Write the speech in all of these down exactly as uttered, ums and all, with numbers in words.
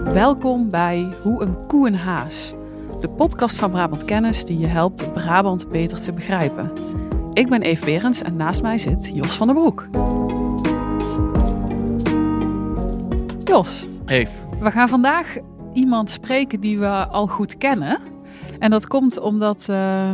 Welkom bij Hoe een koe een haas. De podcast van Brabant Kennis die je helpt Brabant beter te begrijpen. Ik ben Eve Berends en naast mij zit Jos van der Broek. Jos, Eve. We gaan vandaag iemand spreken die we al goed kennen. En dat komt omdat uh,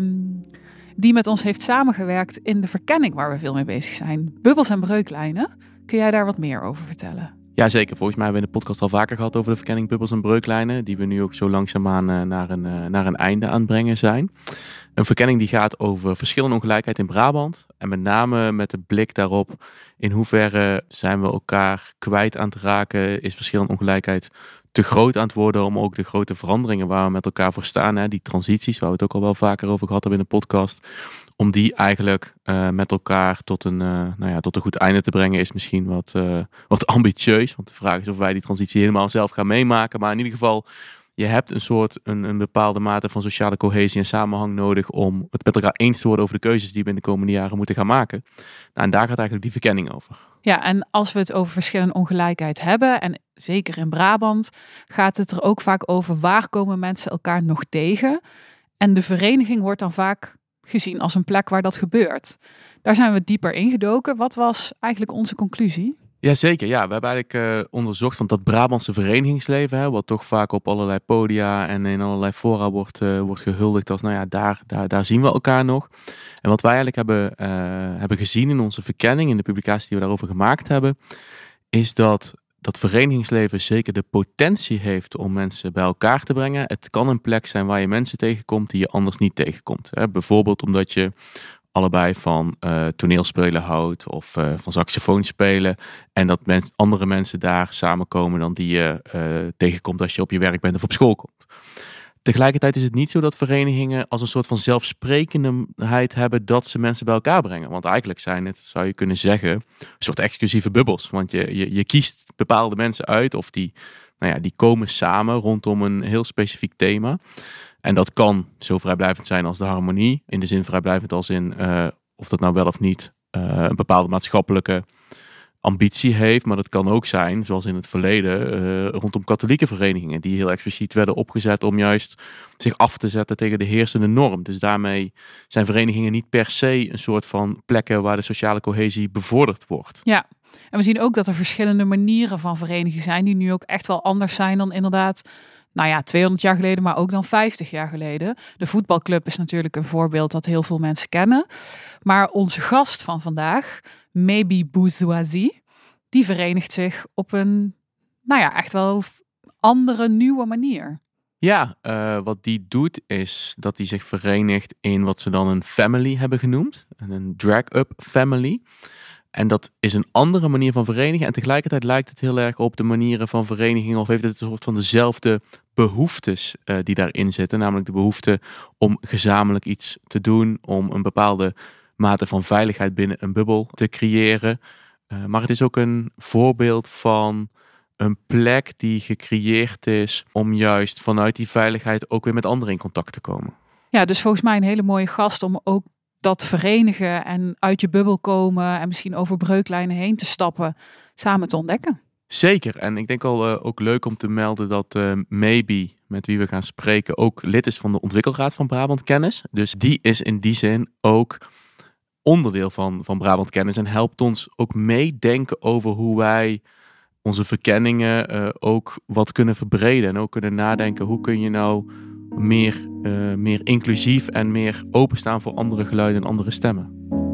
die met ons heeft samengewerkt in de verkenning waar we veel mee bezig zijn. Bubbels en breuklijnen. Kun jij daar wat meer over vertellen? Ja, zeker. Volgens mij hebben we in de podcast al vaker gehad over de verkenning bubbels en breuklijnen. Die we nu ook zo langzaamaan uh, naar, een, uh, naar een einde aan het brengen zijn. Een verkenning die gaat over verschil en ongelijkheid in Brabant. En met name met de blik daarop in hoeverre zijn we elkaar kwijt aan het raken. Is verschil en ongelijkheid te groot aan het worden om ook de grote veranderingen waar we met elkaar voor staan. Hè, die transities waar we het ook al wel vaker over gehad hebben in de podcast. Om die eigenlijk uh, met elkaar tot een, uh, nou ja, tot een goed einde te brengen is misschien wat, uh, wat ambitieus. Want de vraag is of wij die transitie helemaal zelf gaan meemaken. Maar in ieder geval, je hebt een soort, een, een bepaalde mate van sociale cohesie en samenhang nodig om het met elkaar eens te worden over de keuzes die we in de komende jaren moeten gaan maken. Nou, en daar gaat eigenlijk die verkenning over. Ja, en als we het over verschil en ongelijkheid hebben, en zeker in Brabant, gaat het er ook vaak over waar komen mensen elkaar nog tegen. En de vereniging wordt dan vaak gezien als een plek waar dat gebeurt. Daar zijn we dieper ingedoken. Wat was eigenlijk onze conclusie? Jazeker, ja. We hebben eigenlijk uh, onderzocht van dat Brabantse verenigingsleven, hè, wat toch vaak op allerlei podia en in allerlei fora wordt, uh, wordt gehuldigd als, nou ja, daar, daar, daar zien we elkaar nog. En wat wij eigenlijk hebben, uh, hebben gezien in onze verkenning, in de publicatie die we daarover gemaakt hebben, is dat dat verenigingsleven zeker de potentie heeft om mensen bij elkaar te brengen. Het kan een plek zijn waar je mensen tegenkomt die je anders niet tegenkomt. Hè. Bijvoorbeeld omdat je allebei van uh, toneelspelen houdt of uh, van saxofoon spelen. En dat mens, andere mensen daar samenkomen dan die je uh, tegenkomt als je op je werk bent of op school komt. Tegelijkertijd is het niet zo dat verenigingen als een soort van zelfsprekendheid hebben dat ze mensen bij elkaar brengen. Want eigenlijk zijn het, zou je kunnen zeggen, een soort exclusieve bubbels. Want je, je, je kiest bepaalde mensen uit of die, nou ja, die komen samen rondom een heel specifiek thema. En dat kan zo vrijblijvend zijn als de harmonie. In de zin vrijblijvend als in uh, of dat nou wel of niet uh, een bepaalde maatschappelijke ambitie heeft. Maar dat kan ook zijn, zoals in het verleden, uh, rondom katholieke verenigingen. Die heel expliciet werden opgezet om juist zich af te zetten tegen de heersende norm. Dus daarmee zijn verenigingen niet per se een soort van plekken waar de sociale cohesie bevorderd wordt. Ja, en we zien ook dat er verschillende manieren van verenigen zijn. Die nu ook echt wel anders zijn dan inderdaad, nou ja, tweehonderd jaar geleden, maar ook dan vijftig jaar geleden. De voetbalclub is natuurlijk een voorbeeld dat heel veel mensen kennen. Maar onze gast van vandaag, Maybe Bourgeoisie, die verenigt zich op een, nou ja, echt wel andere, nieuwe manier. Ja, uh, wat die doet is dat hij zich verenigt in wat ze dan een family hebben genoemd. Een drag-up family. En dat is een andere manier van verenigen. En tegelijkertijd lijkt het heel erg op de manieren van vereniging. Of heeft het een soort van dezelfde behoeftes uh, die daarin zitten. Namelijk de behoefte om gezamenlijk iets te doen. Om een bepaalde mate van veiligheid binnen een bubbel te creëren. Uh, maar het is ook een voorbeeld van een plek die gecreëerd is om juist vanuit die veiligheid ook weer met anderen in contact te komen. Ja, dus volgens mij een hele mooie gast om ook dat verenigen en uit je bubbel komen en misschien over breuklijnen heen te stappen, samen te ontdekken. Zeker. En ik denk al uh, ook leuk om te melden dat uh, Maybe, met wie we gaan spreken, ook lid is van de Ontwikkelraad van Brabant Kennis. Dus die is in die zin ook onderdeel van, van Brabant Kennis en helpt ons ook meedenken over hoe wij onze verkenningen uh, ook wat kunnen verbreden. En ook kunnen nadenken, hoe kun je nou meer, uh, meer inclusief en meer openstaan voor andere geluiden en andere stemmen.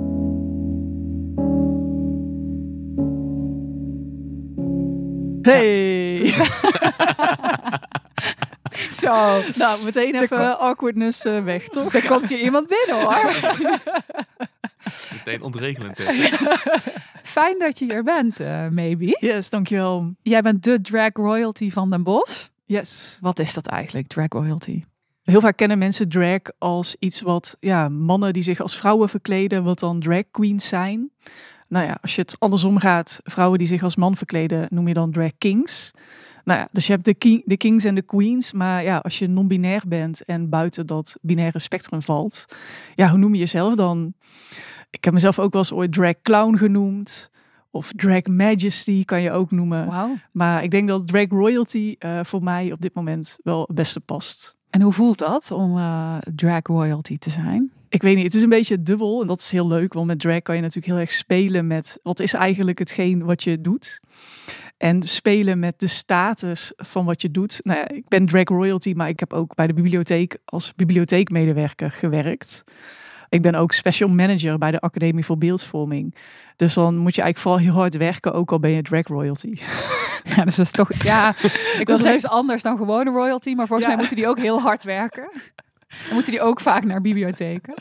Hey! Zo, nou meteen even kom... awkwardness uh, weg, toch? Er komt hier iemand binnen, hoor. Meteen ontregelend. Fijn dat je hier bent, uh, Maybe. Yes, dankjewel. Jij bent de drag royalty van Den Bosch. Yes. Wat is dat eigenlijk, drag royalty? Heel vaak kennen mensen drag als iets wat, ja, mannen die zich als vrouwen verkleden, wat dan drag queens zijn. Nou ja, als je het andersom gaat, vrouwen die zich als man verkleden, noem je dan drag kings. Nou ja, dus je hebt de, king, de kings en de queens, maar ja, als je non-binair bent en buiten dat binaire spectrum valt, ja, hoe noem je jezelf dan? Ik heb mezelf ook wel eens ooit drag clown genoemd. Of drag majesty kan je ook noemen. Wauw. Maar ik denk dat drag royalty uh, voor mij op dit moment wel het beste past. En hoe voelt dat om uh, drag royalty te zijn? Ik weet niet, het is een beetje dubbel en dat is heel leuk. Want met drag kan je natuurlijk heel erg spelen met wat is eigenlijk hetgeen wat je doet. En spelen met de status van wat je doet. Nou ja, ik ben drag royalty, maar ik heb ook bij de bibliotheek als bibliotheekmedewerker gewerkt. Ik ben ook special manager bij de Academie voor Beeldvorming. Dus dan moet je eigenlijk vooral heel hard werken, ook al ben je drag royalty. Ja, dus dat is toch, ja, ik wil zeggen anders dan gewone royalty, maar volgens ja. mij moeten die ook heel hard werken. Dan moeten die ook vaak naar bibliotheken.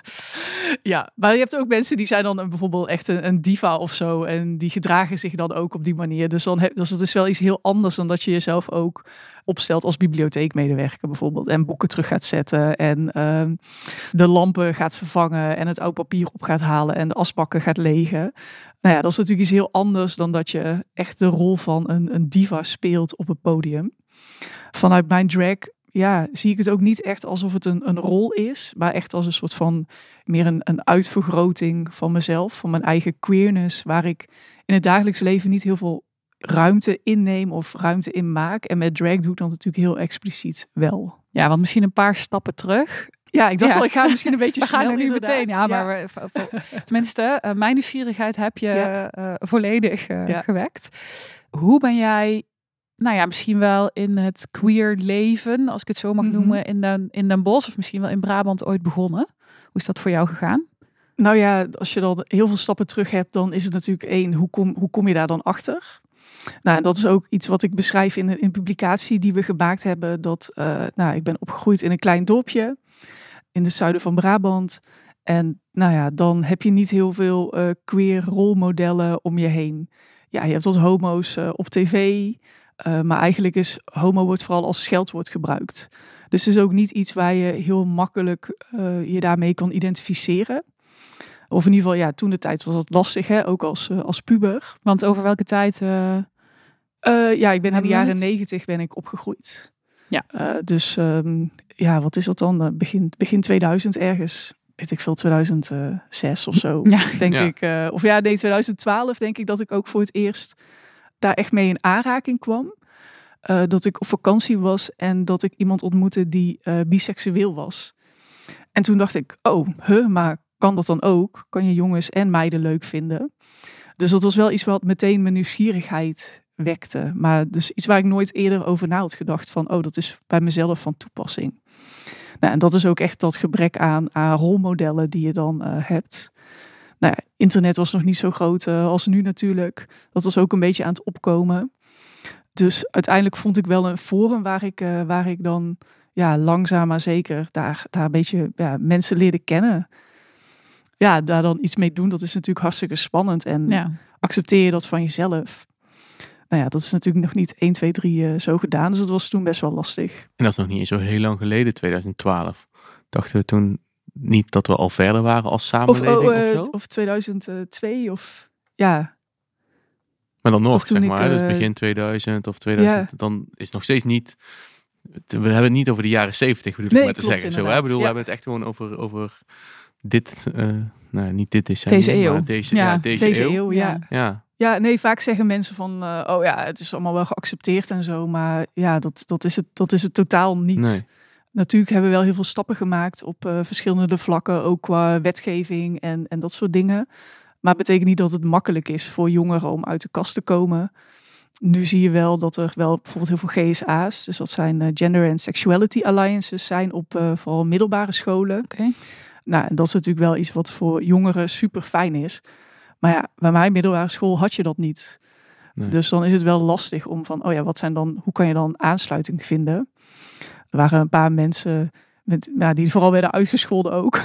Ja, maar je hebt ook mensen die zijn dan een, bijvoorbeeld echt een, een diva of zo. En die gedragen zich dan ook op die manier. Dus dan heb, dus dat is wel iets heel anders dan dat je jezelf ook opstelt als bibliotheekmedewerker bijvoorbeeld. En boeken terug gaat zetten. En uh, de lampen gaat vervangen. En het oud papier op gaat halen. En de asbakken gaat legen. Nou ja, dat is natuurlijk iets heel anders dan dat je echt de rol van een, een diva speelt op het podium. Vanuit mijn drag... ja, zie ik het ook niet echt alsof het een, een rol is, maar echt als een soort van meer een, een uitvergroting van mezelf, van mijn eigen queerness, waar ik in het dagelijks leven niet heel veel ruimte inneem of ruimte in maak. En met drag doe ik dat natuurlijk heel expliciet wel. Ja, want misschien een paar stappen terug. Ja, ik dacht ja. al, ik ga misschien een beetje we snel. We gaan er nu inderdaad. meteen, ja, maar ja. We, we, tenminste, uh, mijn nieuwsgierigheid heb je ja. uh, volledig uh, ja. gewekt. Hoe ben jij... nou ja, misschien wel in het queer leven, als ik het zo mag mm-hmm. noemen, in Den, in Den Bosch of misschien wel in Brabant ooit begonnen. Hoe is dat voor jou gegaan? Nou ja, als je dan heel veel stappen terug hebt, dan is het natuurlijk één, hoe kom, hoe kom je daar dan achter? Nou, dat is ook iets wat ik beschrijf in een, in een publicatie die we gemaakt hebben. Dat, uh, nou, ik ben opgegroeid in een klein dorpje in het zuiden van Brabant. En nou ja, dan heb je niet heel veel uh, queer rolmodellen om je heen. Ja, je hebt wat homo's uh, op tv. Uh, maar eigenlijk is homo wordt vooral als scheldwoord gebruikt. Dus het is ook niet iets waar je heel makkelijk uh, je daarmee kan identificeren. Of in ieder geval, ja, toen de tijd was dat lastig, hè? Ook als, uh, als puber. Want over welke tijd? Uh... Uh, ja, ik ben in de jaren negentig ben ik opgegroeid. Ja. Uh, dus um, ja, wat is dat dan? Begin, begin tweeduizend ergens. Weet ik veel, tweeduizend zes of zo. Ja. Denk ja. ik. Uh, of ja, nee, tweeduizend twaalf denk ik dat ik ook voor het eerst daar echt mee in aanraking kwam. Uh, dat ik op vakantie was en dat ik iemand ontmoette die uh, biseksueel was. En toen dacht ik, oh, huh, maar kan dat dan ook? Kan je jongens en meiden leuk vinden? Dus dat was wel iets wat meteen mijn nieuwsgierigheid wekte. Maar dus iets waar ik nooit eerder over na had gedacht van, oh, dat is bij mezelf van toepassing. Nou, en dat is ook echt dat gebrek aan, aan rolmodellen die je dan uh, hebt. Nou ja, internet was nog niet zo groot uh, als nu natuurlijk. Dat was ook een beetje aan het opkomen. Dus uiteindelijk vond ik wel een forum waar ik, uh, waar ik dan ja, langzaam maar zeker daar, daar een beetje ja, mensen leerde kennen. Ja, daar dan iets mee doen, dat is natuurlijk hartstikke spannend. En ja. accepteer je dat van jezelf? Nou ja, dat is natuurlijk nog niet één, twee, drie uh, zo gedaan. Dus dat was toen best wel lastig. En dat is nog niet eens zo heel lang geleden, twintig twaalf. Dachten we toen niet dat we al verder waren als samenleving of, of, uh, of zo? Of tweeduizend twee of ja... Maar dan nog, zeg maar, ik, uh, dus begin tweeduizend of tweeduizend, ja. Dan is het nog steeds niet... We hebben het niet over de jaren zeventig, bedoel nee, ik maar te zeggen. Zo, hè? Ik bedoel, ja. we hebben het echt gewoon over, over dit, uh, nou niet dit decennium, deze eeuw. maar deze, ja, ja, deze, deze eeuw. eeuw. Ja. Ja. Ja, nee, vaak zeggen mensen van, uh, oh ja, het is allemaal wel geaccepteerd en zo, maar ja, dat, dat, is, het, dat is het totaal niet. Nee. Natuurlijk hebben we wel heel veel stappen gemaakt op uh, verschillende vlakken, ook qua wetgeving en, en dat soort dingen. Maar het betekent niet dat het makkelijk is voor jongeren om uit de kast te komen. Nu zie je wel dat er wel bijvoorbeeld heel veel G S A's, dus dat zijn uh, Gender and Sexuality Alliances, zijn op uh, vooral middelbare scholen. Okay. Nou, en dat is natuurlijk wel iets wat voor jongeren super fijn is. Maar ja, bij mijn middelbare school had je dat niet. Nee. Dus dan is het wel lastig om van, oh ja, wat zijn dan, hoe kan je dan aansluiting vinden? Er waren een paar mensen met, ja, die vooral werden uitgescholden ook.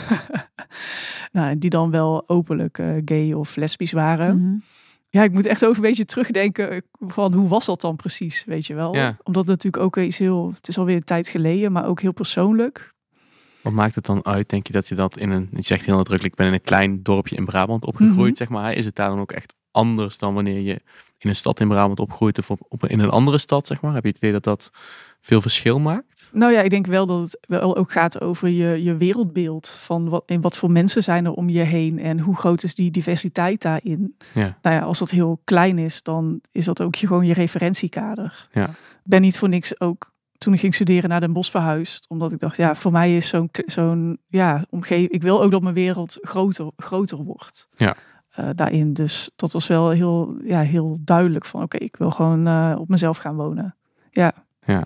Nou, die dan wel openlijk uh, gay of lesbisch waren. Mm-hmm. Ja, ik moet echt over een beetje terugdenken van hoe was dat dan precies, weet je wel? Ja. Omdat het natuurlijk ook iets heel, het is alweer een tijd geleden, maar ook heel persoonlijk. Wat maakt het dan uit, denk je, dat je dat in een, je zegt heel nadrukkelijk, ik ben in een klein dorpje in Brabant opgegroeid, mm-hmm. zeg maar. Is het daar dan ook echt anders dan wanneer je in een stad in Brabant opgroeit of op, op, in een andere stad, zeg maar? Heb je het idee dat dat veel verschil maakt? Nou ja, ik denk wel dat het wel ook gaat over je, je wereldbeeld. Van wat, in wat voor mensen zijn er om je heen en hoe groot is die diversiteit daarin. Ja. Nou ja, als dat heel klein is, dan is dat ook je, gewoon je referentiekader. Ja. Ik ben niet voor niks ook toen ik ging studeren naar Den Bosch verhuisd. Omdat ik dacht, ja, voor mij is zo'n, zo'n ja, omgeving. Ik wil ook dat mijn wereld groter, groter wordt. Ja. Uh, daarin. Dus dat was wel heel, ja, heel duidelijk van oké, okay, ik wil gewoon uh, op mezelf gaan wonen. Ja. Ja.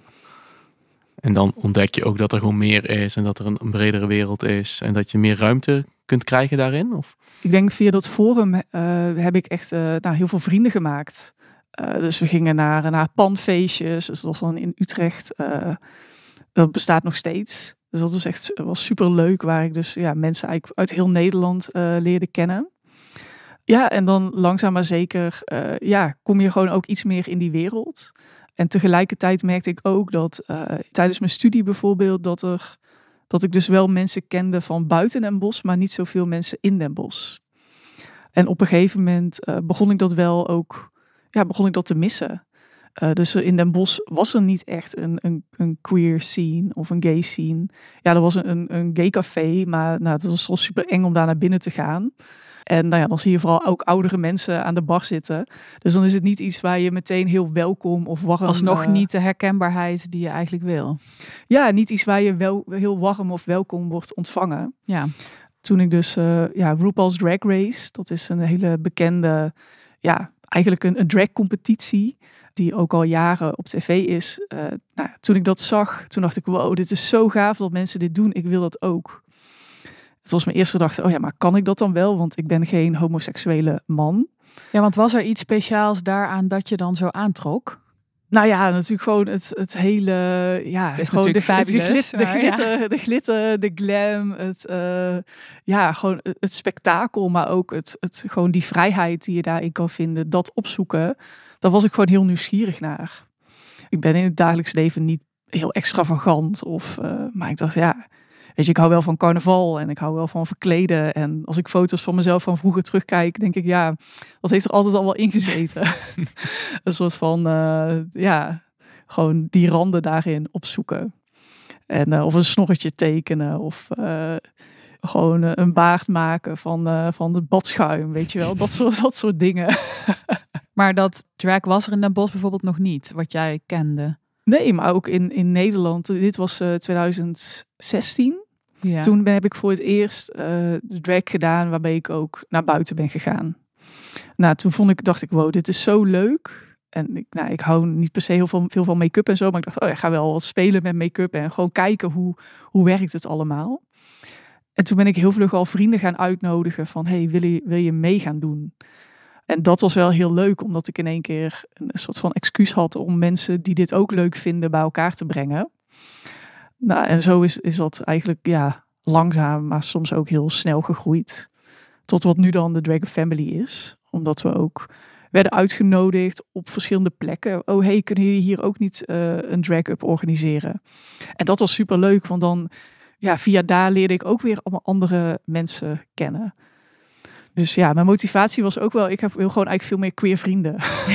En dan ontdek je ook dat er gewoon meer is en dat er een, een bredere wereld is en dat je meer ruimte kunt krijgen daarin? Of? Ik denk via dat forum uh, heb ik echt uh, nou, heel veel vrienden gemaakt. Uh, dus we gingen naar, naar panfeestjes. Dus dat was dan in Utrecht. Uh, dat bestaat nog steeds. Dus dat was echt was super leuk, waar ik dus ja, mensen eigenlijk uit heel Nederland uh, leerde kennen. Ja, en dan langzaam maar zeker uh, ja, kom je gewoon ook iets meer in die wereld. En tegelijkertijd merkte ik ook dat uh, tijdens mijn studie bijvoorbeeld dat er dat ik dus wel mensen kende van buiten Den Bosch, maar niet zoveel mensen in Den Bosch. En op een gegeven moment uh, begon ik dat wel ook, ja, begon ik dat te missen. Uh, dus in Den Bosch was er niet echt een, een, een queer scene of een gay scene. Ja, er was een, een gay café, maar nou, het was wel super eng om daar naar binnen te gaan. En nou ja, dan zie je vooral ook oudere mensen aan de bar zitten. Dus dan is het niet iets waar je meteen heel welkom of warm... Alsnog uh, niet de herkenbaarheid die je eigenlijk wil. Ja, niet iets waar je wel heel warm of welkom wordt ontvangen. Ja. Toen ik dus, uh, ja, RuPaul's Drag Race, dat is een hele bekende, ja, eigenlijk een, een drag competitie die ook al jaren op tv is. Uh, nou, toen ik dat zag, toen dacht ik, wow, dit is zo gaaf dat mensen dit doen. Ik wil dat ook. Het was mijn eerste gedachte, oh ja, maar kan ik dat dan wel? Want ik ben geen homoseksuele man. Ja, want was er iets speciaals daaraan dat je dan zo aantrok? Nou ja, natuurlijk gewoon het, het hele, ja, het is gewoon de, fabulous, het glit, de, maar, glitter, ja. de glitter, de glam, het, uh, ja, gewoon het spektakel, maar ook het, het, gewoon die vrijheid die je daarin kan vinden, dat opzoeken. Daar was ik gewoon heel nieuwsgierig naar. Ik ben in het dagelijks leven niet heel extravagant, of, uh, maar ik dacht, ja, weet je, ik hou wel van carnaval en ik hou wel van verkleden. En als ik foto's van mezelf van vroeger terugkijk, denk ik, ja, dat heeft er altijd al wel ingezeten. Een soort van, uh, ja, gewoon die randen daarin opzoeken. En, uh, of een snorretje tekenen of uh, gewoon uh, een baard maken van, uh, van het badschuim, weet je wel. Dat soort, dat soort dingen. Maar dat drag was er in Den Bosch bijvoorbeeld nog niet, wat jij kende? Nee, maar ook in, in Nederland. Dit was uh, twintig zestien. Ja. Toen ben, heb ik voor het eerst uh, de drag gedaan waarbij ik ook naar buiten ben gegaan. Nou, toen vond ik, dacht ik, wow, dit is zo leuk. En ik, nou, ik hou niet per se heel veel, veel van make-up en zo. Maar ik dacht, oh, ik ga wel wat spelen met make-up en gewoon kijken hoe, hoe werkt het allemaal. En toen ben ik heel vlug al vrienden gaan uitnodigen van, hey, wil je, wil je mee gaan doen? En dat was wel heel leuk, omdat ik in één keer een soort van excuus had om mensen die dit ook leuk vinden bij elkaar te brengen. Nou, en zo is, is dat eigenlijk ja, langzaam, maar soms ook heel snel gegroeid. Tot wat nu dan de Drag Family is. Omdat we ook werden uitgenodigd op verschillende plekken. Oh, hey, kunnen jullie hier ook niet uh, een drag-up organiseren? En dat was super leuk, want dan ja, via daar leerde ik ook weer allemaal andere mensen kennen. Dus ja, mijn motivatie was ook wel, ik heb wil gewoon eigenlijk veel meer queer vrienden.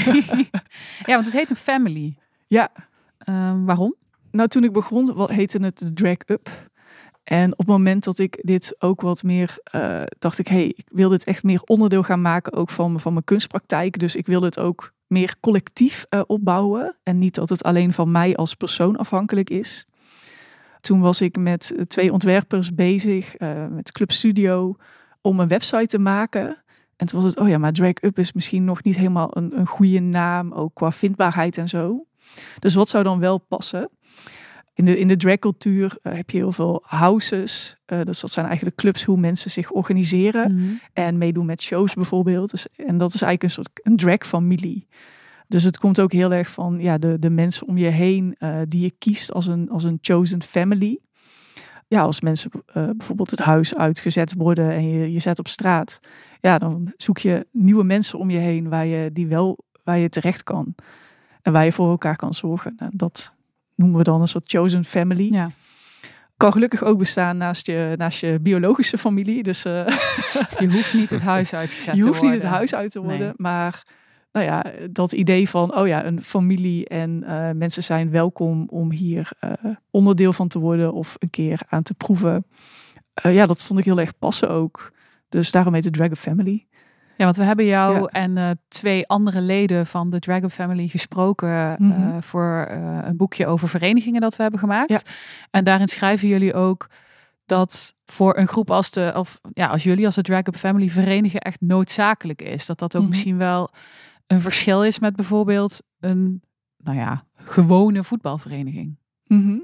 Ja, want het heet een family. Ja. Uh, waarom? Nou, toen ik begon, heette het de Drag Up. En op het moment dat ik dit ook wat meer, uh, dacht ik, hey, ik wil dit echt meer onderdeel gaan maken, ook van, van mijn kunstpraktijk. Dus ik wil het ook meer collectief uh, opbouwen. En niet dat het alleen van mij als persoon afhankelijk is. Toen was ik met twee ontwerpers bezig, uh, met Club Studio, om een website te maken. En toen was het, oh ja, maar Drag Up is misschien nog niet helemaal een, een goede naam, ook qua vindbaarheid en zo. Dus wat zou dan wel passen? In de, in de dragcultuur uh, heb je heel veel houses. Uh, dus dat zijn eigenlijk clubs hoe mensen zich organiseren. Mm-hmm. En meedoen met shows bijvoorbeeld. Dus, en dat is eigenlijk een soort een dragfamilie. Dus het komt ook heel erg van ja, de, de mensen om je heen uh, die je kiest als een, als een chosen family. Ja, als mensen uh, bijvoorbeeld het huis uitgezet worden en je, je zet op straat. Ja, dan zoek je nieuwe mensen om je heen waar je, die wel, waar je terecht kan. En waar je voor elkaar kan zorgen. Nou, dat noemen we dan een soort chosen family. Ja. Kan gelukkig ook bestaan naast je, naast je biologische familie. Dus uh, je hoeft niet het huis uitgezet te worden. Je hoeft niet het huis uit te worden. Nee. Maar nou ja, dat idee van, oh ja, een familie en uh, mensen zijn welkom om hier uh, onderdeel van te worden of een keer aan te proeven. Uh, ja, dat vond ik heel erg passen ook. Dus daarom heet het Dragon Family. Ja, want we hebben jou Ja. en uh, twee andere leden van de Dragon Family gesproken Mm-hmm. uh, voor uh, een boekje over verenigingen dat we hebben gemaakt. Ja. En daarin schrijven jullie ook dat voor een groep als de, of ja, als jullie als de Dragon Family verenigen echt noodzakelijk is. Dat dat ook Mm-hmm. misschien wel een verschil is met bijvoorbeeld een, nou ja, gewone voetbalvereniging. Mm-hmm.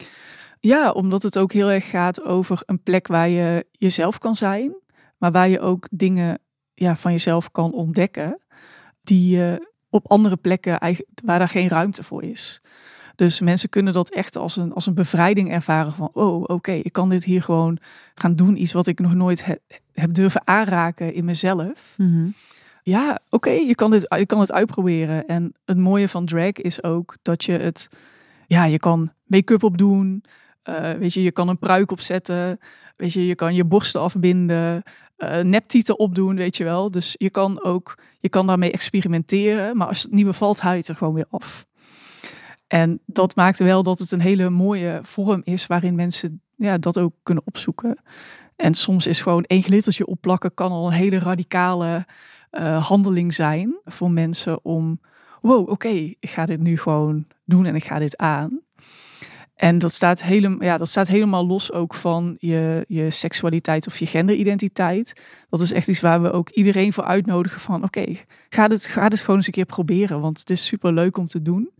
Ja, omdat het ook heel erg gaat over een plek waar je jezelf kan zijn, maar waar je ook dingen ja, van jezelf kan ontdekken die je op andere plekken eigenlijk, waar daar geen ruimte voor is. Dus mensen kunnen dat echt als een, als een bevrijding ervaren van, oh, oké, okay, ik kan dit hier gewoon gaan doen. Iets wat ik nog nooit he, heb durven aanraken in mezelf. Mm-hmm. Ja, oké, okay, je kan dit, je kan het uitproberen. En het mooie van drag is ook dat je het, ja, je kan make-up opdoen. Uh, weet je, je kan een pruik opzetten. Weet je, je kan je borsten afbinden. Uh, neptieten opdoen, weet je wel. Dus je kan ook, je kan daarmee experimenteren. Maar als het niet bevalt, haal je het er gewoon weer af. En dat maakt wel dat het een hele mooie vorm is waarin mensen ja, dat ook kunnen opzoeken. En soms is gewoon één glittertje opplakken kan al een hele radicale uh, handeling zijn voor mensen om, wow, oké, okay, ik ga dit nu gewoon doen en ik ga dit aan. En dat staat, hele, ja, dat staat helemaal los ook van je, je seksualiteit of je genderidentiteit. Dat is echt iets waar we ook iedereen voor uitnodigen van, oké, okay, ga, dit, ga dit gewoon eens een keer proberen, want het is super leuk om te doen.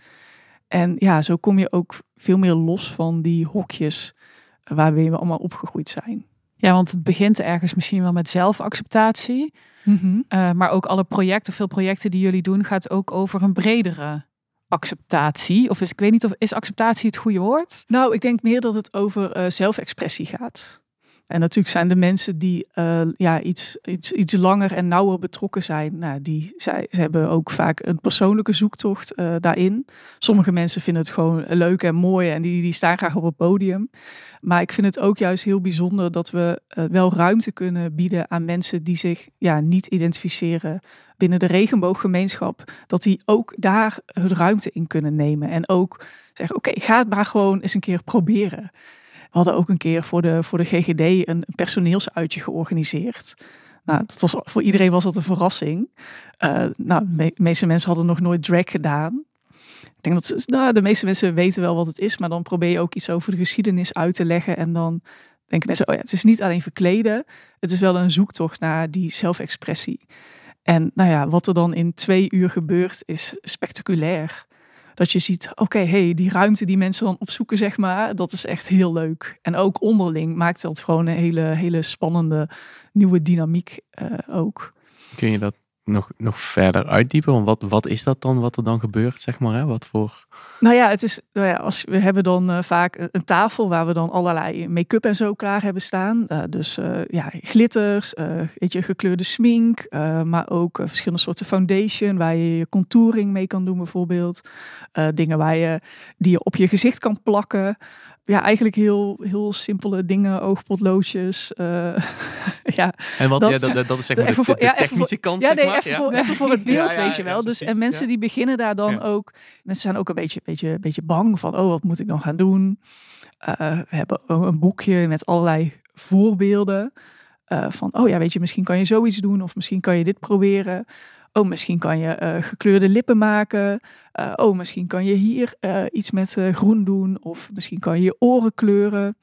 En ja, zo kom je ook veel meer los van die hokjes waar we allemaal opgegroeid zijn. Ja, want het begint ergens misschien wel met zelfacceptatie. Mm-hmm. Uh, maar ook alle projecten, veel projecten die jullie doen, gaat ook over een bredere acceptatie. Of is, ik weet niet of is acceptatie het goede woord? Nou, ik denk meer dat het over uh, zelfexpressie gaat. En natuurlijk zijn de mensen die uh, ja, iets, iets, iets langer en nauwer betrokken zijn, nou, die, zij, ze hebben ook vaak een persoonlijke zoektocht uh, daarin. Sommige mensen vinden het gewoon leuk en mooi en die, die staan graag op het podium. Maar ik vind het ook juist heel bijzonder dat we uh, wel ruimte kunnen bieden aan mensen die zich ja, niet identificeren binnen de regenbooggemeenschap. Dat die ook daar hun ruimte in kunnen nemen. En ook zeggen, oké, okay, ga het maar gewoon eens een keer proberen. We hadden ook een keer voor de, voor de G G D een personeelsuitje georganiseerd. Nou, dat was, voor iedereen was dat een verrassing. Uh, nou, de me- meeste mensen hadden nog nooit drag gedaan. Ik denk dat nou, de meeste mensen weten wel wat het is, maar dan probeer je ook iets over de geschiedenis uit te leggen. En dan denken mensen, oh ja, het is niet alleen verkleden. Het is wel een zoektocht naar die zelfexpressie. En nou ja, wat er dan in twee uur gebeurt is spectaculair. Dat je ziet, oké, okay, hey, die ruimte die mensen dan opzoeken, zeg maar, dat is echt heel leuk. En ook onderling maakt dat gewoon een hele, hele spannende nieuwe dynamiek uh, ook. Kun je dat nog, nog verder uitdiepen? Want wat, wat is dat dan, wat er dan gebeurt, zeg maar? Hè? Wat voor... Nou ja, het is, nou ja, als, we hebben dan uh, vaak een tafel waar we dan allerlei make-up en zo klaar hebben staan. Uh, dus uh, ja, glitters, uh, weet je, gekleurde smink, uh, maar ook uh, verschillende soorten foundation waar je je contouring mee kan doen bijvoorbeeld. Uh, dingen waar je, die je op je gezicht kan plakken. Ja, eigenlijk heel, heel simpele dingen, oogpotloodjes. Uh, ja, en wat, dat, ja, dat, dat is zeg maar de, voor, de, de ja, technische voor, kant, ja, zeg nee, maar. Even, ja. voor, even voor het beeld, ja, ja, weet je wel. ja, dus, precies, en mensen ja. die beginnen daar dan ja. ook... Mensen zijn ook een beetje, beetje, beetje bang van, oh, wat moet ik dan gaan doen? Uh, we hebben een boekje met allerlei voorbeelden. Uh, van, oh ja, weet je, misschien kan je zoiets doen. Of misschien kan je dit proberen. Oh, misschien kan je uh, gekleurde lippen maken. Uh, oh, misschien kan je hier uh, iets met uh, groen doen. Of misschien kan je je oren kleuren.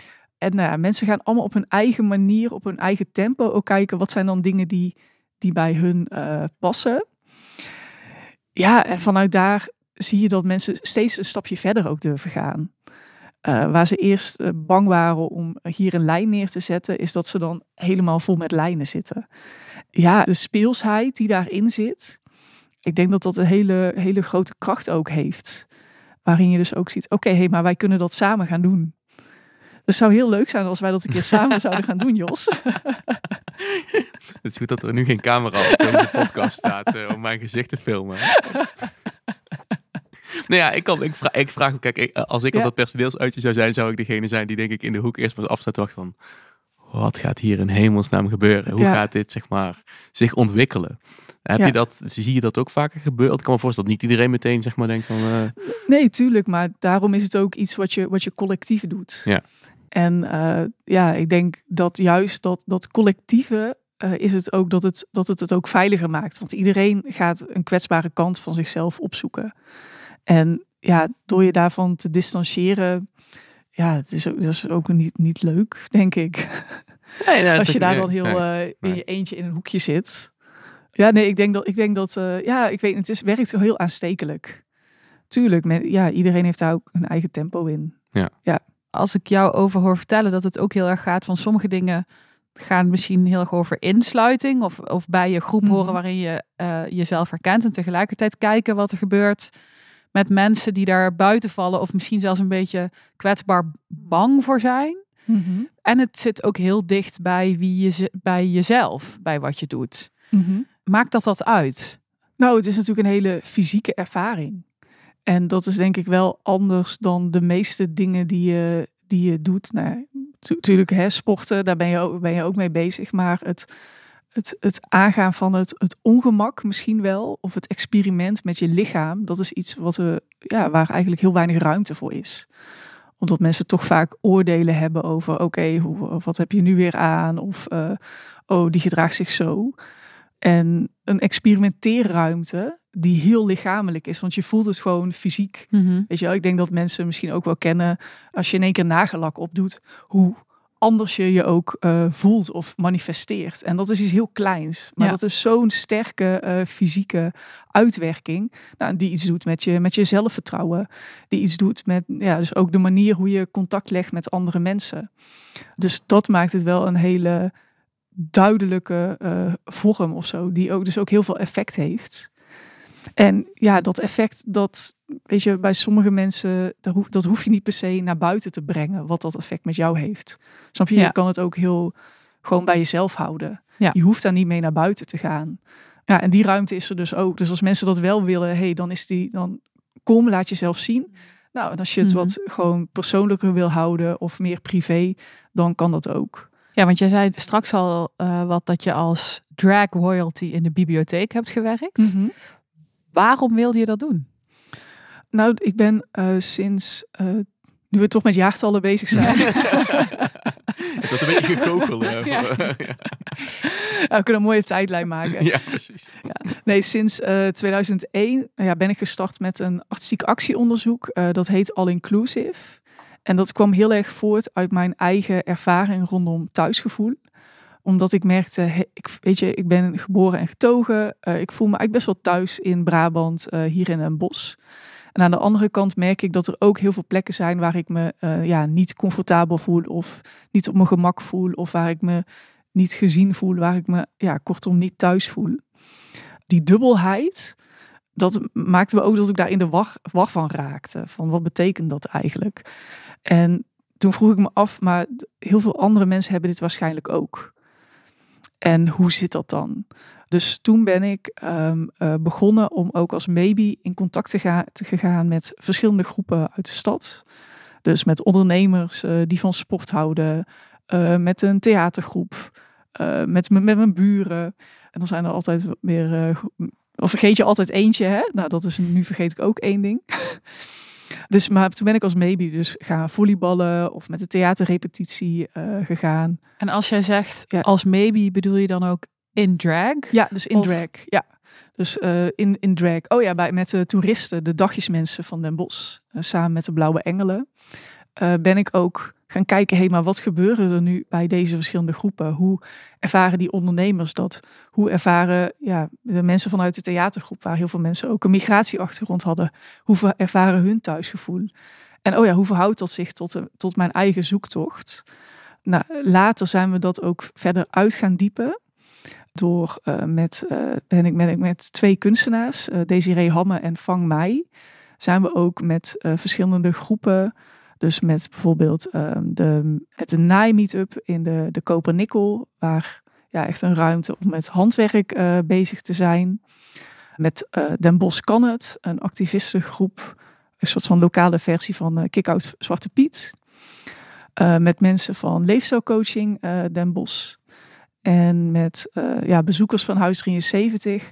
En uh, mensen gaan allemaal op hun eigen manier, op hun eigen tempo ook kijken. Wat zijn dan dingen die, die bij hun uh, passen? Ja, en vanuit daar zie je dat mensen steeds een stapje verder ook durven gaan. Uh, waar ze eerst uh, bang waren om hier een lijn neer te zetten, is dat ze dan helemaal vol met lijnen zitten. Ja, de speelsheid die daarin zit, ik denk dat dat een hele, hele grote kracht ook heeft. Waarin je dus ook ziet, oké, okay, hey, maar wij kunnen dat samen gaan doen. Dus het zou heel leuk zijn als wij dat een keer samen zouden gaan doen, Jos. Het is goed dat er nu geen camera op deze podcast staat uh, om mijn gezicht te filmen. Nou ja, ik, kan, ik, vraag, ik vraag me, kijk, ik, als ik ja. op dat personeelsuitje zou zijn, zou ik degene zijn die denk ik in de hoek eerst maar afstaat wacht van, wat gaat hier in hemelsnaam gebeuren? Hoe Ja. gaat dit, zeg maar, zich ontwikkelen? Heb Ja. je dat, zie je dat ook vaker gebeuren? Ik kan me voorstellen dat niet iedereen meteen, zeg maar, denkt van... Uh... Nee, tuurlijk. Maar daarom is het ook iets wat je, wat je collectief doet. Ja. En uh, ja, ik denk dat juist dat, dat collectieve uh, is het ook dat het, dat het het ook veiliger maakt. Want iedereen gaat een kwetsbare kant van zichzelf opzoeken. En ja, door je daarvan te distancieren, ja, het is ook, dat is ook niet, niet leuk, denk ik. Nee, nee, Als je daar nee, dan heel nee, uh, in nee. je eentje in een hoekje zit. Ja, nee, ik denk dat, ik denk dat uh, ja, ik weet, het is, werkt zo heel aanstekelijk. Tuurlijk, met, ja, iedereen heeft daar ook een eigen tempo in. Ja. Ja. Als ik jou over hoor vertellen dat het ook heel erg gaat van sommige dingen gaan misschien heel erg over insluiting of, of bij je groep Mm-hmm. horen waarin je uh, jezelf herkent en tegelijkertijd kijken wat er gebeurt met mensen die daar buiten vallen of misschien zelfs een beetje kwetsbaar bang voor zijn. Mm-hmm. En het zit ook heel dicht bij, wie je, bij jezelf, bij wat je doet. Mm-hmm. Maakt dat dat uit? Nou, het is natuurlijk een hele fysieke ervaring. En dat is denk ik wel anders dan de meeste dingen die je, die je doet. Nou, natuurlijk, hè, sporten, daar ben je, ook, ben je ook mee bezig. Maar het, het, het aangaan van het, het ongemak misschien wel, of het experiment met je lichaam, dat is iets wat we, ja, waar eigenlijk heel weinig ruimte voor is. Omdat mensen toch vaak oordelen hebben over, oké, okay, wat heb je nu weer aan? Of, uh, oh, die gedraagt zich zo. En een experimenteerruimte die heel lichamelijk is. Want je voelt het gewoon fysiek. Mm-hmm. Weet je wel, ik denk dat mensen misschien ook wel kennen, als je in één keer nagellak opdoet, hoe anders je je ook uh, voelt of manifesteert. En dat is iets heel kleins. Maar ja. dat is zo'n sterke uh, fysieke uitwerking. Nou, die iets doet met je, met je zelfvertrouwen. Die iets doet met, ja, dus ook de manier hoe je contact legt met andere mensen. Dus dat maakt het wel een hele duidelijke uh, vorm of zo. Die ook dus ook heel veel effect heeft. En ja, dat effect, dat weet je, bij sommige mensen, dat hoef, dat hoef je niet per se naar buiten te brengen, wat dat effect met jou heeft. Snap je? Ja. Je kan het ook heel gewoon bij jezelf houden. Ja. Je hoeft daar niet mee naar buiten te gaan. Ja, en die ruimte is er dus ook. Dus als mensen dat wel willen, hey, dan is die, dan kom, laat jezelf zien. Nou, en als je het Mm-hmm. wat gewoon persoonlijker wil houden of meer privé, dan kan dat ook. Ja, want jij zei straks al uh, wat dat je als drag royalty in de bibliotheek hebt gewerkt. Mm-hmm. Waarom wilde je dat doen? Nou, ik ben uh, sinds, uh, nu we toch met jaartallen bezig zijn. Ik had een beetje gegoocheld. Ja. Ja. Ja. Nou, we kunnen een mooie tijdlijn maken. Ja, precies. Ja. Nee, sinds uh, tweeduizend één ja, ben ik gestart met een artistiek actieonderzoek. Uh, dat heet All Inclusive. En dat kwam heel erg voort uit mijn eigen ervaring rondom thuisgevoel. Omdat ik merkte, he, ik, weet je, ik ben geboren en getogen. Uh, ik voel me eigenlijk best wel thuis in Brabant, uh, hier in een bos. En aan de andere kant merk ik dat er ook heel veel plekken zijn waar ik me uh, ja, niet comfortabel voel of niet op mijn gemak voel. Of waar ik me niet gezien voel, waar ik me ja, kortom niet thuis voel. Die dubbelheid, dat maakte me ook dat ik daar in de war, war van raakte. Van wat betekent dat eigenlijk? En toen vroeg ik me af, maar heel veel andere mensen hebben dit waarschijnlijk ook. En hoe zit dat dan? Dus toen ben ik um, uh, begonnen om ook als maybe in contact te, ga- te gaan met verschillende groepen uit de stad. Dus met ondernemers uh, die van sport houden, uh, met een theatergroep, uh, met, m- met mijn buren. En dan zijn er altijd weer, uh, of vergeet je altijd eentje, hè? Nou, dat is, nu vergeet ik ook één ding. Dus, maar toen ben ik als maybe dus gaan volleyballen of met de theaterrepetitie uh, gegaan. En als jij zegt Ja. als maybe, bedoel je dan ook in drag? Ja, dus in Of- drag. Ja, dus uh, in, in drag. Oh ja, bij, met de toeristen, de dagjesmensen van Den Bosch, uh, samen met de Blauwe Engelen, uh, ben ik ook gaan kijken, hé, hey, maar wat gebeuren er nu bij deze verschillende groepen? Hoe ervaren die ondernemers dat? Hoe ervaren ja, de mensen vanuit de theatergroep, waar heel veel mensen ook een migratieachtergrond hadden, hoe ervaren hun thuisgevoel? En oh ja, hoe verhoudt dat zich tot, de, tot mijn eigen zoektocht? Nou, later zijn we dat ook verder uit gaan diepen. Door uh, met, uh, ben, ik, ben ik met twee kunstenaars, uh, Desiree Hamme en Vang Mai, zijn we ook met uh, verschillende groepen. Dus met bijvoorbeeld uh, de, met de naai-meetup in de, de Kopernikkel, waar ja, echt een ruimte om met handwerk uh, bezig te zijn. Met uh, Den Bosch Kan Het, een activistengroep, een soort van lokale versie van uh, Kick-Out Zwarte Piet. Uh, met mensen van leefstijlcoaching uh, Den Bosch. En met uh, ja, bezoekers van Huis drieënzeventig.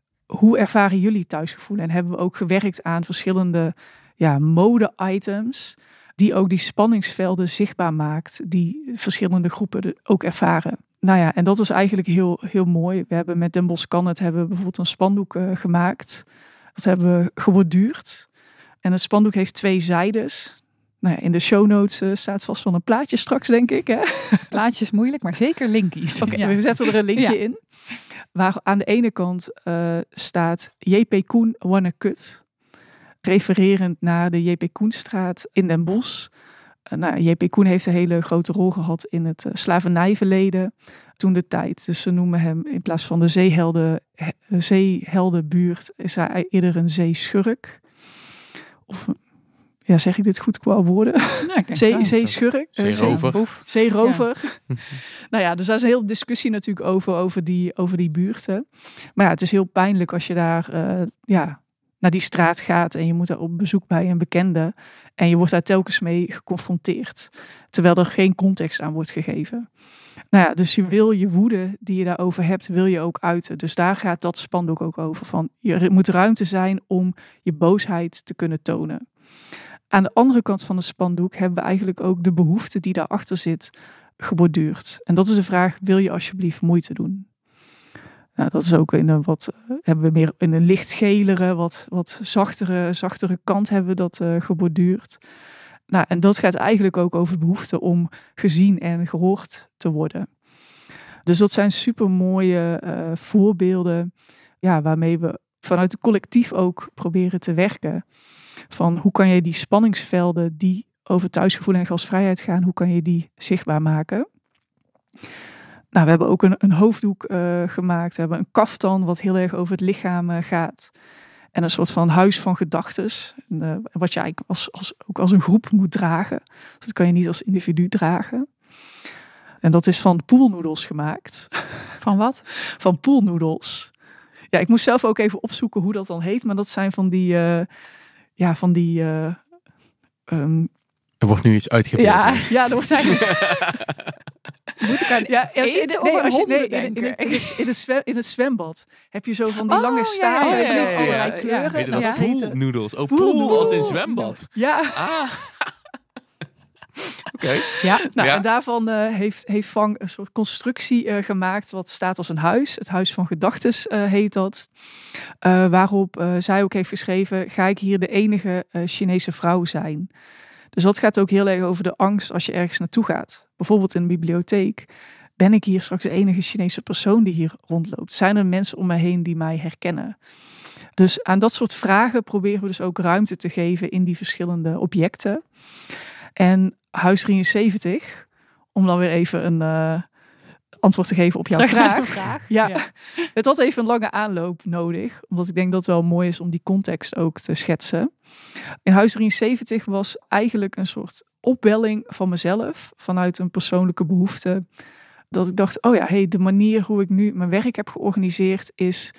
Hoe ervaren jullie thuisgevoel? En hebben we ook gewerkt aan verschillende ja, mode-items. Die ook die spanningsvelden zichtbaar maakt. Die verschillende groepen ook ervaren. Nou ja, en dat was eigenlijk heel, heel mooi. We hebben met Den Bosch Kan Het hebben we bijvoorbeeld een spandoek uh, gemaakt. Dat hebben we geborduurd. En het spandoek heeft twee zijdes. Nou ja, in de show notes uh, staat vast wel een plaatje straks, denk ik. Hè? Plaatje is moeilijk, maar zeker linkies. Oké, okay, ja. We zetten er een linkje ja. in. Waar aan de ene kant uh, staat J P Koen Wanna Kut. Refererend naar de J P Koenstraat in Den Bosch. Uh, nou, J P Koen heeft een hele grote rol gehad in het uh, slavernijverleden. Toen de tijd. Dus ze noemen hem in plaats van de zeehelden, he, zeeheldenbuurt is hij eerder een zeeschurk. Of... Ja, zeg ik dit goed qua woorden? Nou, ik denk Zee, zeeschurk. Zeerover. Zeerover. Ja. Nou ja, dus daar is een hele discussie natuurlijk over, over die, over die buurten. Maar ja, het is heel pijnlijk als je daar uh, ja, naar die straat gaat en je moet daar op bezoek bij een bekende. En je wordt daar telkens mee geconfronteerd. Terwijl er geen context aan wordt gegeven. Nou ja, dus je wil je woede die je daarover hebt, wil je ook uiten. Dus daar gaat dat spandoek ook over. Van, er moet ruimte zijn om je boosheid te kunnen tonen. Aan de andere kant van het spandoek hebben we eigenlijk ook de behoefte die daarachter zit geborduurd. En dat is de vraag, wil je alsjeblieft moeite doen? Nou, dat is ook in een wat, uh, hebben we meer in een lichtgelere, wat, wat zachtere, zachtere kant hebben we dat uh, geborduurd. Nou, en dat gaat eigenlijk ook over de behoefte om gezien en gehoord te worden. Dus dat zijn super mooie uh, voorbeelden, ja, waarmee we vanuit het collectief ook proberen te werken. Van hoe kan je die spanningsvelden die over thuisgevoel en gastvrijheid gaan, hoe kan je die zichtbaar maken? Nou, we hebben ook een, een hoofddoek uh, gemaakt. We hebben een kaftan wat heel erg over het lichaam uh, gaat. En een soort van huis van gedachtes. Uh, wat je eigenlijk als, als, ook als een groep moet dragen. Dus dat kan je niet als individu dragen. En dat is van poolnoedels gemaakt. Van wat? Van poolnoedels. Ja, ik moest zelf ook even opzoeken hoe dat dan heet. Maar dat zijn van die... Uh, ja, van die... Uh, um... Er wordt nu iets uitgebeeld. Ja, ja, dat wordt eigenlijk... Moet ik aan ja, als je, eten nee, of als je, nee, in, in, in, het, in, het zwem, in het zwembad heb je zo van die oh, lange staven. Ja, ja, ja, ja, ja, ja, allerlei ja, kleuren. Weet je dat dat? heet Poolnoedels. Oh, pool, pool als in zwembad. Ja. Ah. Oké. Okay. Ja, nou, ja. En daarvan uh, heeft, heeft Vang een soort constructie uh, gemaakt wat staat als een huis. Het Huis van Gedachtes uh, heet dat. Uh, waarop uh, zij ook heeft geschreven, ga ik hier de enige uh, Chinese vrouw zijn? Dus dat gaat ook heel erg over de angst als je ergens naartoe gaat. Bijvoorbeeld in een bibliotheek. Ben ik hier straks de enige Chinese persoon die hier rondloopt? Zijn er mensen om me heen die mij herkennen? Dus aan dat soort vragen proberen we dus ook ruimte te geven in die verschillende objecten. En Huis drieënzeventig, om dan weer even een uh, antwoord te geven op jouw Terug vraag. vraag. Ja, ja, het had even een lange aanloop nodig. Omdat ik denk dat het wel mooi is om die context ook te schetsen. In Huis drieënzeventig was eigenlijk een soort opwelling van mezelf. Vanuit een persoonlijke behoefte. Dat ik dacht, oh ja, hey, de manier hoe ik nu mijn werk heb georganiseerd is...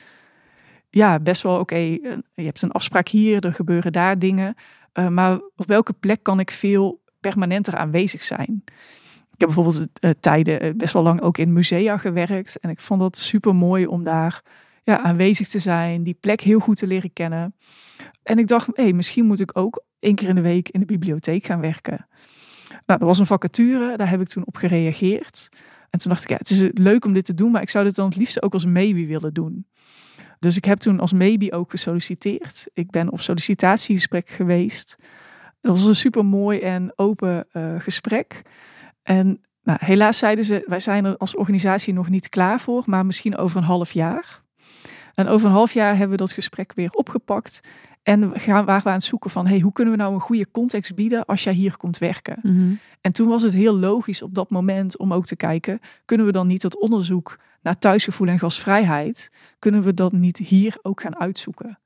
Ja, best wel oké. Okay, je hebt een afspraak hier, er gebeuren daar dingen. Uh, maar op welke plek kan ik veel permanenter aanwezig zijn? Ik heb bijvoorbeeld uh, tijden uh, best wel lang ook in musea gewerkt. En ik vond dat super mooi om daar ja, aanwezig te zijn. Die plek heel goed te leren kennen. En ik dacht, hey, misschien moet ik ook één keer in de week in de bibliotheek gaan werken. Nou, er was een vacature, daar heb ik toen op gereageerd. En toen dacht ik, ja, het is leuk om dit te doen, maar ik zou dit dan het liefst ook als maybe willen doen. Dus ik heb toen als maybe ook gesolliciteerd. Ik ben op sollicitatiegesprek geweest. Dat was een super mooi en open uh, gesprek. En nou, helaas zeiden ze, wij zijn er als organisatie nog niet klaar voor, maar misschien over een half jaar. En over een half jaar hebben we dat gesprek weer opgepakt. En we gaan, waren we aan het zoeken van, hey, hoe kunnen we nou een goede context bieden als jij hier komt werken? Mm-hmm. En toen was het heel logisch op dat moment om ook te kijken, kunnen we dan niet dat onderzoek naar thuisgevoel en gastvrijheid, kunnen we dat niet hier ook gaan uitzoeken?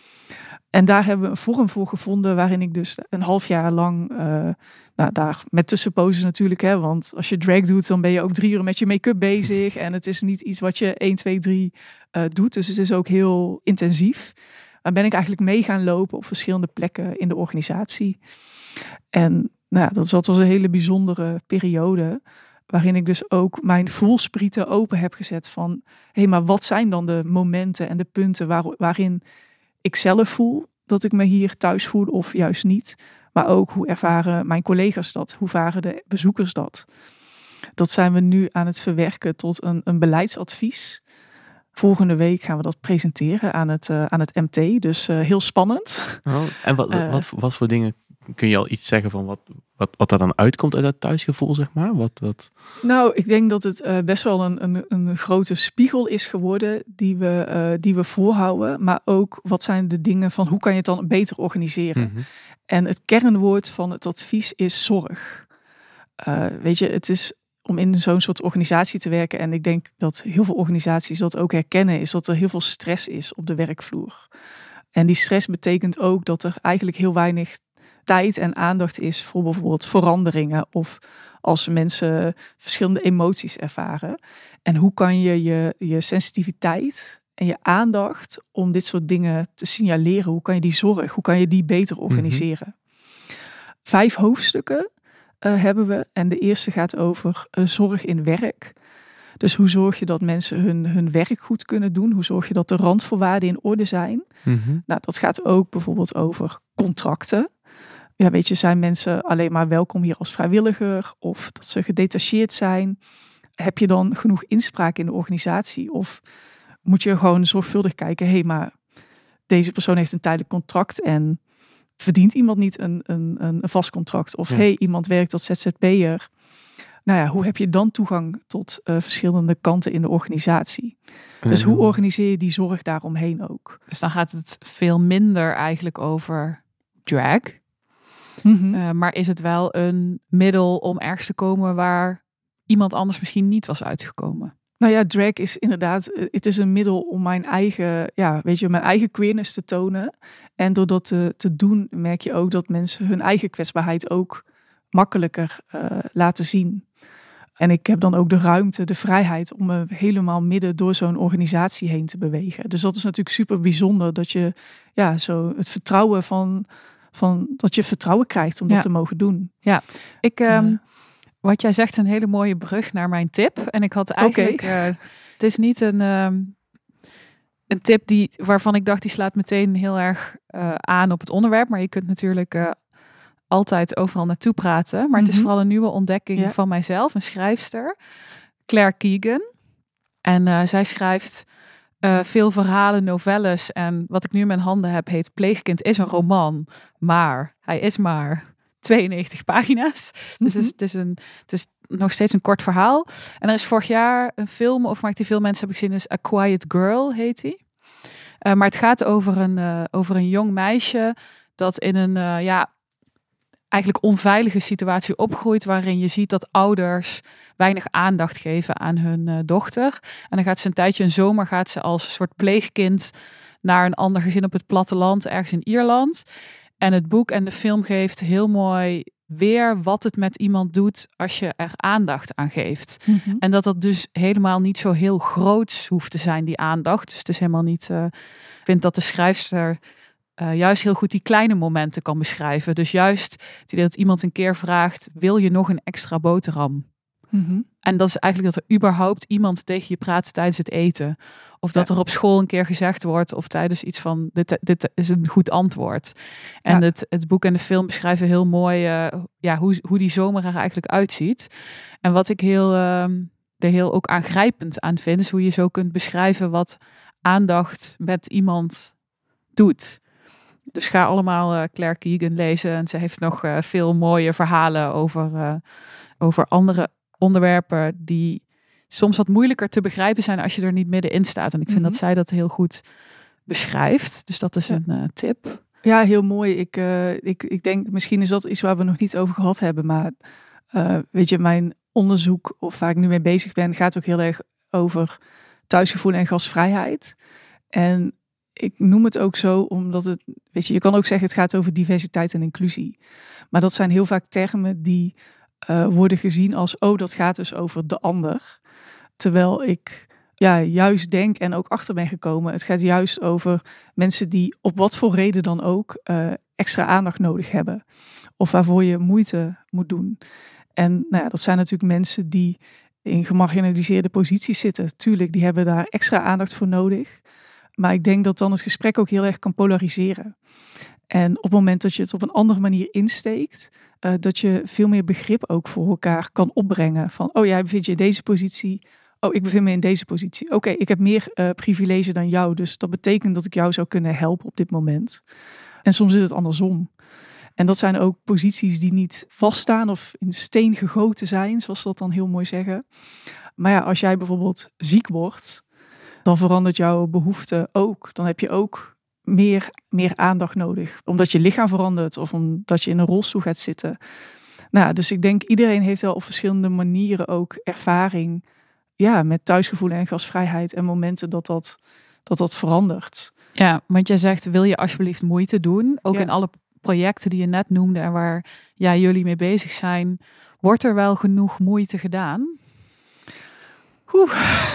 En daar hebben we een vorm voor gevonden waarin ik dus een half jaar lang, uh, nou daar met tussenposes natuurlijk, hè, want als je drag doet, dan ben je ook drie uur met je make-up bezig en het is niet iets wat je één, twee, drie uh, doet. Dus het is ook heel intensief. Maar ben ik eigenlijk mee gaan lopen op verschillende plekken in de organisatie. En Nou ja, dat, dat was een hele bijzondere periode. Waarin ik dus ook mijn voelsprieten open heb gezet van... hé, hey, maar wat zijn dan de momenten en de punten waar, waarin ik zelf voel... dat ik me hier thuis voel of juist niet. Maar ook hoe ervaren mijn collega's dat? Hoe varen de bezoekers dat? Dat zijn we nu aan het verwerken tot een, een beleidsadvies. Volgende week gaan we dat presenteren aan het, uh, aan het M T. Dus uh, heel spannend. Oh, en wat, uh, wat, wat voor dingen kun je al iets zeggen van wat, wat, wat er dan uitkomt uit dat thuisgevoel, zeg maar? Wat, wat... Nou, ik denk dat het uh, best wel een, een, een grote spiegel is geworden die we, uh, die we voorhouden. Maar ook wat zijn de dingen van hoe kan je het dan beter organiseren? Mm-hmm. En het kernwoord van het advies is zorg. Uh, weet je, het is om in zo'n soort organisatie te werken. En ik denk dat heel veel organisaties dat ook herkennen. Is dat er heel veel stress is op de werkvloer. En die stress betekent ook dat er eigenlijk heel weinig tijd en aandacht is voor bijvoorbeeld veranderingen. Of als mensen verschillende emoties ervaren. En hoe kan je je, je sensitiviteit en je aandacht om dit soort dingen te signaleren. Hoe kan je die zorg, hoe kan je die beter organiseren? Mm-hmm. Vijf hoofdstukken uh, hebben we. En de eerste gaat over uh, zorg in werk. Dus hoe zorg je dat mensen hun, hun werk goed kunnen doen? Hoe zorg je dat de randvoorwaarden in orde zijn? Mm-hmm. Nou, dat gaat ook bijvoorbeeld over contracten. Ja, weet je, zijn mensen alleen maar welkom hier als vrijwilliger? Of dat ze gedetacheerd zijn? Heb je dan genoeg inspraak in de organisatie? Of moet je gewoon zorgvuldig kijken, hé, hey, maar deze persoon heeft een tijdelijk contract en verdient iemand niet een, een, een vast contract? Of ja. hey, iemand werkt als Z Z P'er. Nou ja, hoe heb je dan toegang tot uh, verschillende kanten in de organisatie? En dus hoe organiseer je die zorg daaromheen ook? Dus dan gaat het veel minder eigenlijk over drag. Mm-hmm. Uh, maar is het wel een middel om ergens te komen waar iemand anders misschien niet was uitgekomen? Nou ja, drag is inderdaad, het is een middel om mijn eigen, ja, weet je, mijn eigen queerness te tonen. En door dat te, te doen, merk je ook dat mensen hun eigen kwetsbaarheid ook makkelijker uh, laten zien. En ik heb dan ook de ruimte, de vrijheid om me helemaal midden door zo'n organisatie heen te bewegen. Dus dat is natuurlijk super bijzonder dat je, ja, zo het vertrouwen van, van dat je vertrouwen krijgt om dat ja. te mogen doen. Ja, ik... Um... Uh, Wat jij zegt is een hele mooie brug naar mijn tip. En ik had eigenlijk... Okay. Uh, het is niet een, um, een tip die, waarvan ik dacht, die slaat meteen heel erg uh, aan op het onderwerp. Maar je kunt natuurlijk uh, altijd overal naartoe praten. Maar mm-hmm. het is vooral een nieuwe ontdekking ja. van mijzelf. Een schrijfster. Claire Keegan. En uh, zij schrijft uh, veel verhalen, novelles. En wat ik nu in mijn handen heb heet Pleegkind is een roman. Maar hij is maar... tweeënnegentig pagina's. Dus mm-hmm. het, is een, het is nog steeds een kort verhaal. En er is vorig jaar een film, of maar die veel mensen hebben gezien, is A Quiet Girl, heet die. Uh, maar het gaat over een, uh, over een jong meisje dat in een uh, ja, eigenlijk onveilige situatie opgroeit, waarin je ziet dat ouders weinig aandacht geven aan hun uh, dochter. En dan gaat ze een tijdje, een zomer, gaat ze als soort pleegkind naar een ander gezin op het platteland, ergens in Ierland. En het boek en de film geeft heel mooi weer wat het met iemand doet als je er aandacht aan geeft. Mm-hmm. En dat dat dus helemaal niet zo heel groots hoeft te zijn, die aandacht. Dus het is helemaal niet... Uh, ik vind dat de schrijfster uh, juist heel goed die kleine momenten kan beschrijven. Dus juist het idee dat iemand een keer vraagt, wil je nog een extra boterham? Mm-hmm. En dat is eigenlijk dat er überhaupt iemand tegen je praat tijdens het eten. Of dat ja. er op school een keer gezegd wordt. Of tijdens iets van, dit, dit is een goed antwoord. En ja. het, het boek en de film beschrijven heel mooi uh, ja, hoe, hoe die zomer er eigenlijk uitziet. En wat ik heel, uh, er heel ook aangrijpend aan vind, is hoe je zo kunt beschrijven wat aandacht met iemand doet. Dus ga allemaal uh, Claire Keegan lezen. En ze heeft nog uh, veel mooie verhalen over, uh, over andere onderwerpen die soms wat moeilijker te begrijpen zijn als je er niet middenin staat. En ik vind mm-hmm. dat zij dat heel goed beschrijft. Dus dat is ja. een uh, tip. Ja, heel mooi. Ik, uh, ik, ik denk, misschien is dat iets waar we nog niet over gehad hebben. Maar uh, weet je, mijn onderzoek, of waar ik nu mee bezig ben, gaat ook heel erg over thuisgevoel en gastvrijheid. En ik noem het ook zo, omdat het, weet je, je kan ook zeggen het gaat over diversiteit en inclusie. Maar dat zijn heel vaak termen die uh, worden gezien als, oh, dat gaat dus over de ander. Terwijl ik ja, juist denk en ook achter ben gekomen, het gaat juist over mensen die op wat voor reden dan ook uh, extra aandacht nodig hebben. Of waarvoor je moeite moet doen. En nou ja, dat zijn natuurlijk mensen die in gemarginaliseerde posities zitten. Tuurlijk, die hebben daar extra aandacht voor nodig. Maar ik denk dat dan het gesprek ook heel erg kan polariseren. En op het moment dat je het op een andere manier insteekt, uh, dat je veel meer begrip ook voor elkaar kan opbrengen. Van, oh jij bevindt je in deze positie. Oh, ik bevind me in deze positie. Oké, okay, ik heb meer uh, privilege dan jou. Dus dat betekent dat ik jou zou kunnen helpen op dit moment. En soms is het andersom. En dat zijn ook posities die niet vaststaan of in steen gegoten zijn, zoals ze dat dan heel mooi zeggen. Maar ja, als jij bijvoorbeeld ziek wordt, dan verandert jouw behoefte ook. Dan heb je ook meer, meer aandacht nodig. Omdat je lichaam verandert of omdat je in een rolstoel gaat zitten. Nou, dus ik denk iedereen heeft wel op verschillende manieren ook ervaring ja, met thuisgevoel en gastvrijheid en momenten dat dat, dat, dat verandert. Ja, want jij zegt, wil je alsjeblieft moeite doen? Ook ja. in alle projecten die je net noemde en waar ja, jullie mee bezig zijn, wordt er wel genoeg moeite gedaan? Oeh.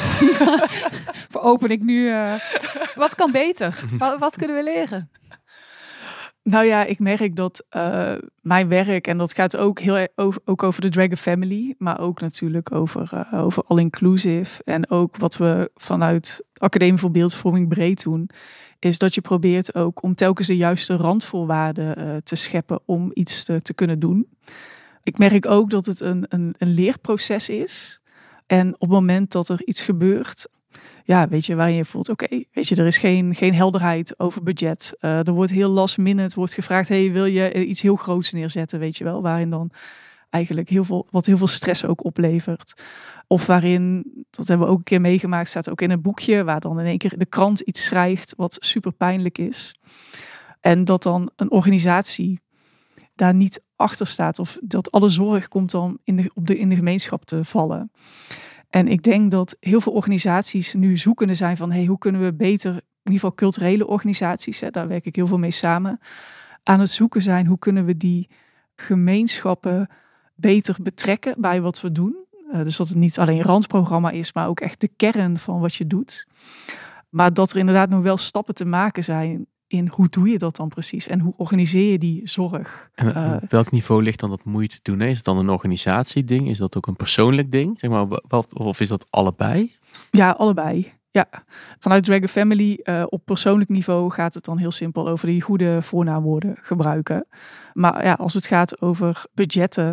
Veropen ik nu. Uh, wat kan beter? Wat, wat kunnen we leren? Nou ja, ik merk dat uh, mijn werk, en dat gaat ook heel over, ook over de Dragon Family, maar ook natuurlijk over, uh, over All Inclusive. En ook wat we vanuit Academie voor Beeldvorming breed doen, is dat je probeert ook om telkens de juiste randvoorwaarden uh, te scheppen om iets te, te kunnen doen. Ik merk ook dat het een, een, een leerproces is. En op het moment dat er iets gebeurt, ja, weet je, waarin je voelt, oké, okay, weet je, er is geen, geen helderheid over budget. Uh, er wordt heel last minute, wordt gevraagd, hey, wil je iets heel groots neerzetten, weet je wel, waarin dan eigenlijk heel veel, wat heel veel stress ook oplevert. Of waarin, dat hebben we ook een keer meegemaakt, staat ook in een boekje, waar dan in één keer de krant iets schrijft wat super pijnlijk is. En dat dan een organisatie daar niet achter staat, of dat alle zorg komt dan in de, op de, in de gemeenschap te vallen. En ik denk dat heel veel organisaties nu zoekende zijn van, hey, hoe kunnen we beter, in ieder geval culturele organisaties, hè, daar werk ik heel veel mee samen, aan het zoeken zijn, hoe kunnen we die gemeenschappen beter betrekken bij wat we doen. Uh, dus dat het niet alleen een randprogramma is, maar ook echt de kern van wat je doet. Maar dat er inderdaad nog wel stappen te maken zijn in hoe doe je dat dan precies? En hoe organiseer je die zorg? En uh, op welk niveau ligt dan dat moeite doen? Is het dan een organisatieding? Is dat ook een persoonlijk ding? Zeg maar, wat, of is dat allebei? Ja, allebei. Ja. Vanuit Dragon Family uh, op persoonlijk niveau gaat het dan heel simpel over die goede voornaamwoorden gebruiken. Maar ja, als het gaat over budgetten,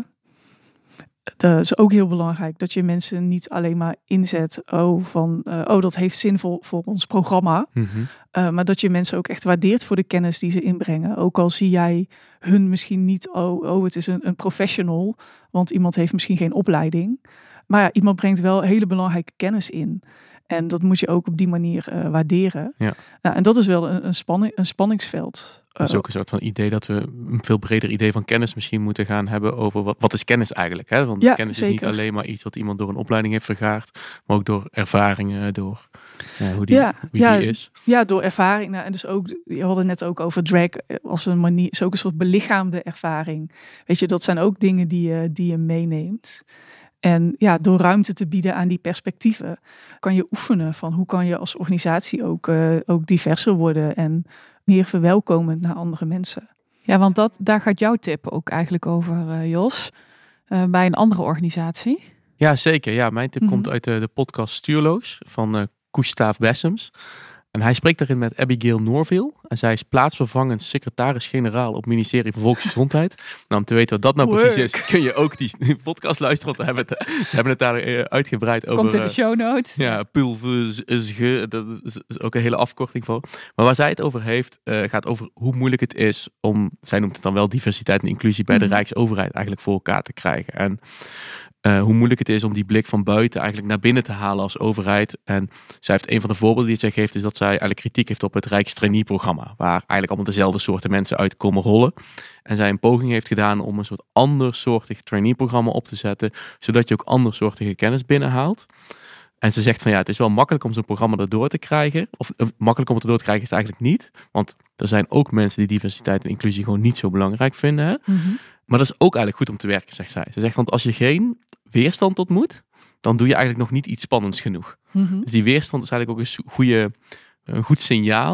dat is ook heel belangrijk. Dat je mensen niet alleen maar inzet, oh, van, uh, oh dat heeft zin voor, voor ons programma. Mm-hmm. Uh, maar dat je mensen ook echt waardeert voor de kennis die ze inbrengen. Ook al zie jij hun misschien niet, oh, oh het is een, een professional, want iemand heeft misschien geen opleiding. Maar ja, iemand brengt wel hele belangrijke kennis in. En dat moet je ook op die manier uh, waarderen. Ja. Nou, en dat is wel een, een, spanning, een spanningsveld. Dat is ook een soort van idee dat we een veel breder idee van kennis misschien moeten gaan hebben over wat, wat is kennis eigenlijk. Hè? Want ja, kennis zeker. is niet alleen maar iets wat iemand door een opleiding heeft vergaard, maar ook door ervaringen, door ja, hoe die, ja, wie ja, die is. Ja, door ervaring. Nou, en dus ook, je had het net ook over drag als een manier, is ook een soort belichaamde ervaring. Weet je, dat zijn ook dingen die je, die je meeneemt. En ja, door ruimte te bieden aan die perspectieven, kan je oefenen van hoe kan je als organisatie ook, uh, ook diverser worden en meer verwelkomend naar andere mensen. Ja, want dat, daar gaat jouw tip ook eigenlijk over, uh, Jos, uh, bij een andere organisatie. Ja, zeker. Ja, mijn tip Mm-hmm. komt uit uh, de podcast Stuurloos van uh, Koestaaf Bessems. En hij spreekt daarin met Abigail Norville. En zij is plaatsvervangend secretaris-generaal op het ministerie van Volksgezondheid. Nou, om te weten wat dat nou Work. precies is, kun je ook die podcast luisteren. Want hebben het, ze hebben het daar uh, uitgebreid over. Komt in de uh, show notes. Ja, pulvesge, dat is ook een hele afkorting voor. Maar waar zij het over heeft, uh, gaat over hoe moeilijk het is om, zij noemt het dan wel diversiteit en inclusie bij Mm-hmm. de Rijksoverheid eigenlijk voor elkaar te krijgen. En Uh, hoe moeilijk het is om die blik van buiten eigenlijk naar binnen te halen als overheid. En zij heeft een van de voorbeelden die zij geeft, is dat zij eigenlijk kritiek heeft op het Rijkstrainee-programma, waar eigenlijk allemaal dezelfde soorten mensen uit komen rollen. En zij een poging heeft gedaan om een soort andersoortig trainee-programma op te zetten, zodat je ook andersoortige kennis binnenhaalt. En ze zegt van ja, het is wel makkelijk om zo'n programma erdoor te krijgen. Of uh, makkelijk om het erdoor te krijgen is het eigenlijk niet. Want er zijn ook mensen die diversiteit en inclusie gewoon niet zo belangrijk vinden. Hè? Mm-hmm. Maar dat is ook eigenlijk goed om te werken, zegt zij. Ze zegt, want als je geen weerstand ontmoet, dan doe je eigenlijk nog niet iets spannends genoeg. Mm-hmm. Dus die weerstand is eigenlijk ook een goede, een goed signaal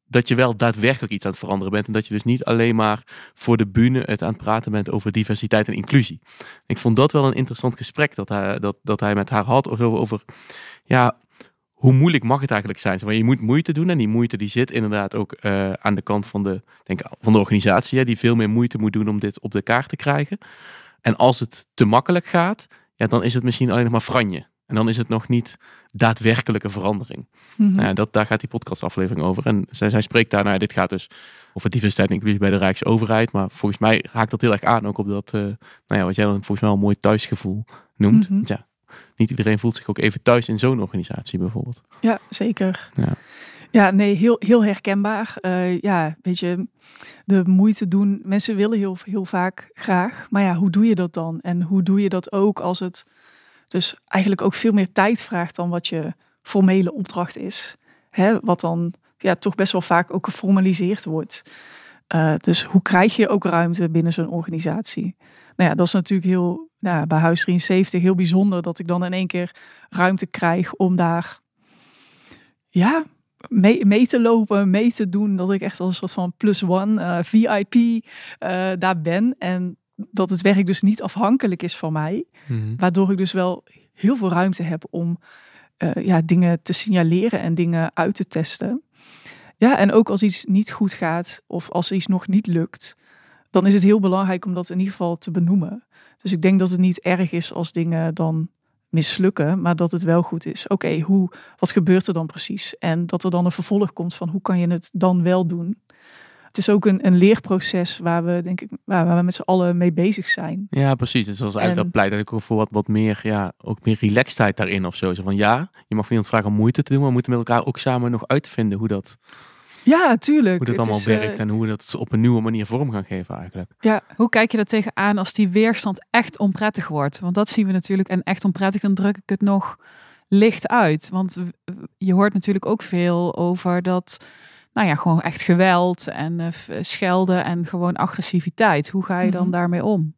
dat je wel daadwerkelijk iets aan het veranderen bent. En dat je dus niet alleen maar voor de bühne het aan het praten bent over diversiteit en inclusie. Ik vond dat wel een interessant gesprek dat hij, dat, dat hij met haar had over, over ja, hoe moeilijk mag het eigenlijk zijn. Want je moet moeite doen en die moeite die zit inderdaad ook uh, aan de kant van de, denk, van de organisatie. Hè, die veel meer moeite moet doen om dit op de kaart te krijgen. En als het te makkelijk gaat, ja, dan is het misschien alleen nog maar franje. En dan is het nog niet daadwerkelijke verandering. Mm-hmm. Nou ja, dat, daar gaat die podcastaflevering over. En zij, zij spreekt daar, nou ja, dit gaat dus over diversiteit en inclusie bij de Rijksoverheid. Maar volgens mij haakt dat heel erg aan ook op dat, uh, nou ja, wat jij dan volgens mij al een mooi thuisgevoel noemt. Mm-hmm. Ja, niet iedereen voelt zich ook even thuis in zo'n organisatie bijvoorbeeld. Ja, zeker. Ja, ja nee, heel, heel herkenbaar. Uh, ja, weet je, de moeite doen. Mensen willen heel, heel vaak graag. Maar ja, hoe doe je dat dan? En hoe doe je dat ook als het dus eigenlijk ook veel meer tijd vraagt dan wat je formele opdracht is. Hè? Wat dan ja, toch best wel vaak ook geformaliseerd wordt. Uh, dus hoe krijg je ook ruimte binnen zo'n organisatie? Nou ja, dat is natuurlijk heel, nou, bij Huis drieënzeventig heel bijzonder dat ik dan in één keer ruimte krijg om daar ja, mee, mee te lopen, mee te doen. Dat ik echt als een soort van plus one, uh, V I P uh, daar ben. En dat het werk dus niet afhankelijk is van mij. Mm-hmm. Waardoor ik dus wel heel veel ruimte heb om uh, ja, dingen te signaleren en dingen uit te testen. Ja, en ook als iets niet goed gaat of als iets nog niet lukt, dan is het heel belangrijk om dat in ieder geval te benoemen. Dus ik denk dat het niet erg is als dingen dan mislukken, maar dat het wel goed is. Oké, okay, hoe, wat gebeurt er dan precies? En dat er dan een vervolg komt van hoe kan je het dan wel doen? Het is ook een, een leerproces waar we, denk ik, waar we met z'n allen mee bezig zijn. Ja, precies. Dus dat is eigenlijk en, dat pleit eigenlijk voor wat, wat meer, ja, ook meer relaxedheid daarin of zo. Zo van ja, je mag van iemand vragen om moeite te doen, maar we moeten met elkaar ook samen nog uitvinden hoe dat, ja, tuurlijk. Hoe dat het allemaal is, werkt uh, en hoe we dat op een nieuwe manier vorm gaan geven eigenlijk. Ja. Hoe kijk je er tegenaan als die weerstand echt onprettig wordt? Want dat zien we natuurlijk. En echt onprettig, dan druk ik het nog licht uit. Want je hoort natuurlijk ook veel over dat, nou ja, gewoon echt geweld en uh, schelden en gewoon agressiviteit. Hoe ga je dan mm-hmm. daarmee om?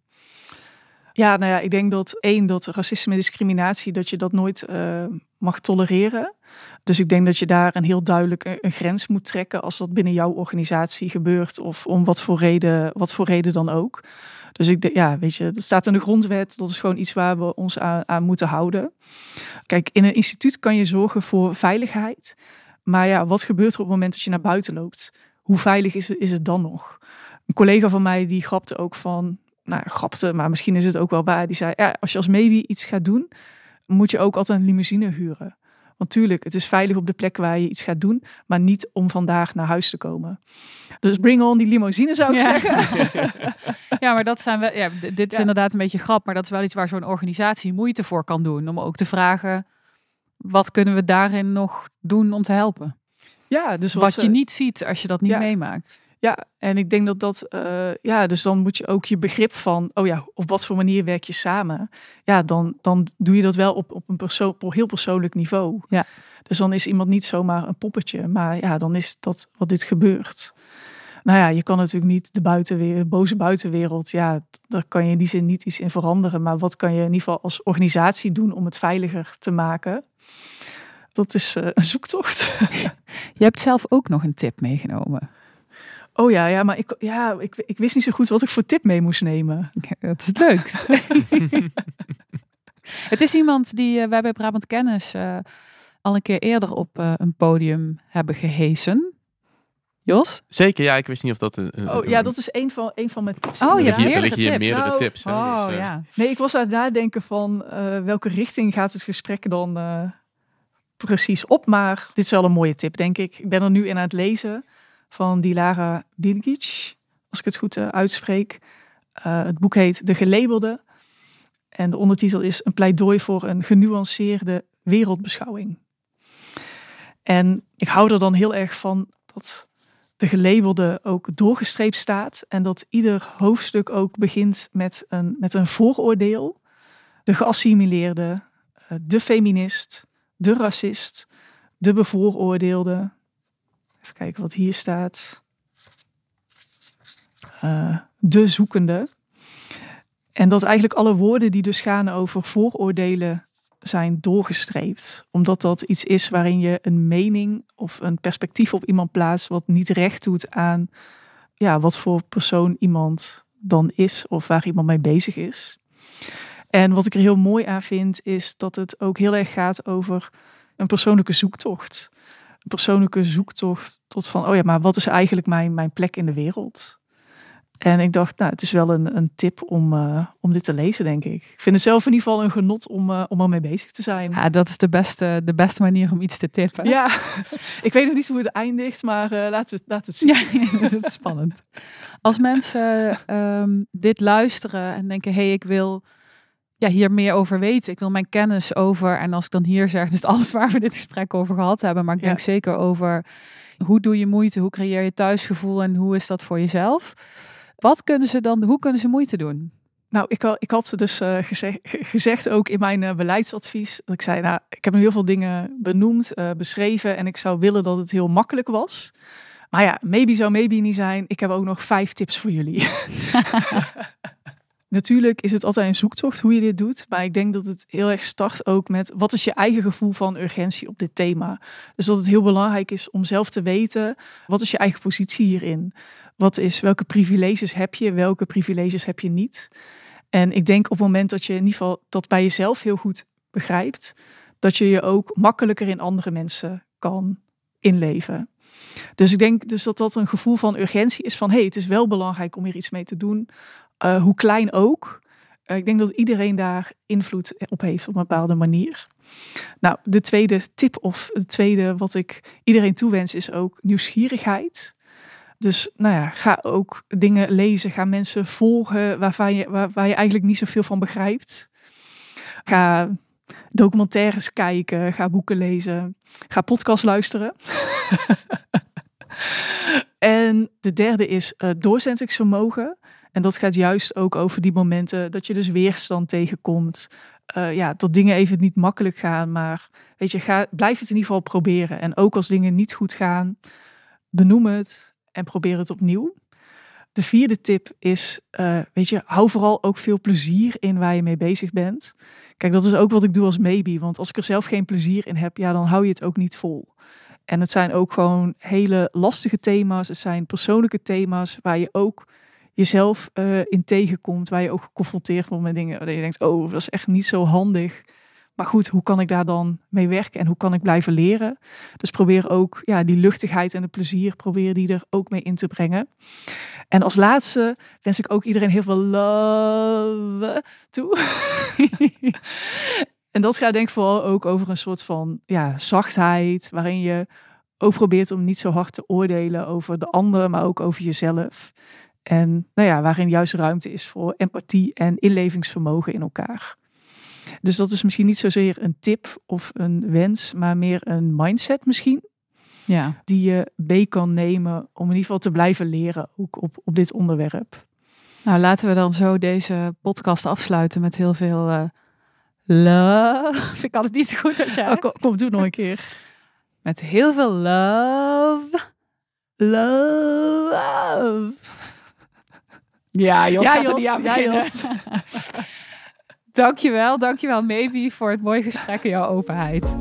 Ja, nou ja, ik denk dat één, dat racisme en discriminatie, dat je dat nooit uh, mag tolereren. Dus ik denk dat je daar een heel duidelijk een, een grens moet trekken als dat binnen jouw organisatie gebeurt of om wat voor reden, wat voor reden dan ook. Dus ik denk, ja, weet je, dat staat in de grondwet. Dat is gewoon iets waar we ons aan, aan moeten houden. Kijk, in een instituut kan je zorgen voor veiligheid. Maar ja, wat gebeurt er op het moment dat je naar buiten loopt? Hoe veilig is, is het dan nog? Een collega van mij die grapte ook van, nou grapte, maar misschien is het ook wel waar. Die zei, ja, als je als maybe iets gaat doen, moet je ook altijd een limousine huren. Want tuurlijk, het is veilig op de plek waar je iets gaat doen, maar niet om vandaag naar huis te komen. Dus bring on die limousine, zou ik ja. zeggen. Ja, maar dat zijn we. Ja, dit is ja. inderdaad een beetje grap, maar dat is wel iets waar zo'n organisatie moeite voor kan doen. Om ook te vragen, wat kunnen we daarin nog doen om te helpen? Ja, dus wat, wat je uh, niet ziet als je dat niet ja. meemaakt. Ja, en ik denk dat dat, uh, ja, dus dan moet je ook je begrip van, oh ja, op wat voor manier werk je samen? Ja, dan, dan doe je dat wel op, op een perso- op heel persoonlijk niveau. Ja. Dus dan is iemand niet zomaar een poppetje, maar ja, dan is dat wat dit gebeurt. Nou ja, je kan natuurlijk niet de buitenwereld, boze buitenwereld, ja, daar kan je in die zin niet iets in veranderen. Maar wat kan je in ieder geval als organisatie doen om het veiliger te maken? Dat is uh, een zoektocht. Je hebt zelf ook nog een tip meegenomen. Oh ja, ja maar ik, ja, ik, ik wist niet zo goed wat ik voor tip mee moest nemen. Ja, dat is het leukst. Het is iemand die uh, wij bij Brabant Kennis uh, al een keer eerder op uh, een podium hebben gehesen. Jos? Zeker, ja. Ik wist niet of dat... Uh, oh ja, dat is een van, een van mijn tips. Oh, je hebt meerdere tips. tips. meerdere nou, tips hè, oh, dus, uh... ja. Nee, ik was aan het nadenken van uh, welke richting gaat het gesprek dan uh, precies op. Maar dit is wel een mooie tip, denk ik. Ik ben er nu in aan het lezen van Dilara Bilgic, als ik het goed uh, uitspreek. Uh, het boek heet De Gelabelde. En de ondertitel is een pleidooi voor een genuanceerde wereldbeschouwing. En ik hou er dan heel erg van dat de gelabelde ook doorgestreept staat. En dat ieder hoofdstuk ook begint met een, met een vooroordeel. De geassimileerde, de feminist, de racist, de bevooroordeelde. Even kijken wat hier staat. Uh, de zoekende. En dat eigenlijk alle woorden die dus gaan over vooroordelen zijn doorgestreept. Omdat dat iets is waarin je een mening of een perspectief op iemand plaatst wat niet recht doet aan ja, wat voor persoon iemand dan is of waar iemand mee bezig is. En wat ik er heel mooi aan vind is dat het ook heel erg gaat over een persoonlijke zoektocht. Een persoonlijke zoektocht tot van, oh ja, maar wat is eigenlijk mijn, mijn plek in de wereld? En ik dacht, nou, het is wel een, een tip om, uh, om dit te lezen, denk ik. Ik vind het zelf in ieder geval een genot om, uh, om ermee bezig te zijn. Ja, dat is de beste, de beste manier om iets te tippen. Ja, ik weet nog niet hoe het eindigt, maar uh, laten, we, laten we het zien. Ja, dat is spannend. Als mensen um, dit luisteren en denken, hé, hey, ik wil ja, hier meer over weten. Ik wil mijn kennis over, en als ik dan hier zeg, dus alles waar we dit gesprek over gehad hebben, maar ik denk ja. zeker over hoe doe je moeite, hoe creëer je thuisgevoel en hoe is dat voor jezelf? Wat kunnen ze dan, hoe kunnen ze moeite doen? Nou, ik, ik had dus uh, gezegd, gezegd ook in mijn uh, beleidsadvies, dat ik zei, nou, ik heb nu heel veel dingen benoemd, uh, beschreven en ik zou willen dat het heel makkelijk was. Maar ja, maybe zou maybe niet zijn. Ik heb ook nog vijf tips voor jullie. Natuurlijk is het altijd een zoektocht hoe je dit doet. Maar ik denk dat het heel erg start ook met wat is je eigen gevoel van urgentie op dit thema. Dus dat het heel belangrijk is om zelf te weten, wat is je eigen positie hierin? Wat is, welke privileges heb je, welke privileges heb je niet? En ik denk op het moment dat je in ieder geval dat bij jezelf heel goed begrijpt, dat je je ook makkelijker in andere mensen kan inleven. Dus ik denk dus dat dat een gevoel van urgentie is van, hé, hey, het is wel belangrijk om hier iets mee te doen. Uh, hoe klein ook. Uh, ik denk dat iedereen daar invloed op heeft op een bepaalde manier. Nou, de tweede tip of het tweede wat ik iedereen toewens is ook nieuwsgierigheid. Dus nou ja, ga ook dingen lezen. Ga mensen volgen waarvan je, waar, waar je eigenlijk niet zoveel van begrijpt. Ga documentaires kijken. Ga boeken lezen. Ga podcasts luisteren. En de derde is uh, doorzettingsvermogen. En dat gaat juist ook over die momenten dat je dus weerstand tegenkomt. Uh, ja, dat dingen even niet makkelijk gaan. Maar weet je, ga, blijf het in ieder geval proberen. En ook als dingen niet goed gaan, benoem het en probeer het opnieuw. De vierde tip is, uh, weet je, hou vooral ook veel plezier in waar je mee bezig bent. Kijk, dat is ook wat ik doe als maybe. Want als ik er zelf geen plezier in heb, ja, dan hou je het ook niet vol. En het zijn ook gewoon hele lastige thema's. Het zijn persoonlijke thema's waar je ook jezelf uh, in tegenkomt. Waar je ook geconfronteerd wordt met dingen waar je denkt, oh, dat is echt niet zo handig. Maar goed, hoe kan ik daar dan mee werken en hoe kan ik blijven leren? Dus probeer ook ja, die luchtigheid en het plezier, probeer die er ook mee in te brengen. En als laatste wens ik ook iedereen heel veel love toe. En dat gaat denk ik vooral ook over een soort van ja, zachtheid, waarin je ook probeert om niet zo hard te oordelen over de ander, maar ook over jezelf. En nou ja, waarin juist ruimte is voor empathie en inlevingsvermogen in elkaar. Dus dat is misschien niet zozeer een tip of een wens, maar meer een mindset misschien. Ja. Die je mee kan nemen om in ieder geval te blijven leren ook op, op dit onderwerp. Nou, laten we dan zo deze podcast afsluiten met heel veel uh, love. Vind ik altijd niet zo goed als jij. Oh, kom, kom, doe het nog een keer. Met heel veel love. Love. Ja, Jos. Ja, gaat Jos. Er niet aan ja, beginnen. Jos. Dankjewel, dankjewel Maybe voor het mooie gesprek en jouw openheid.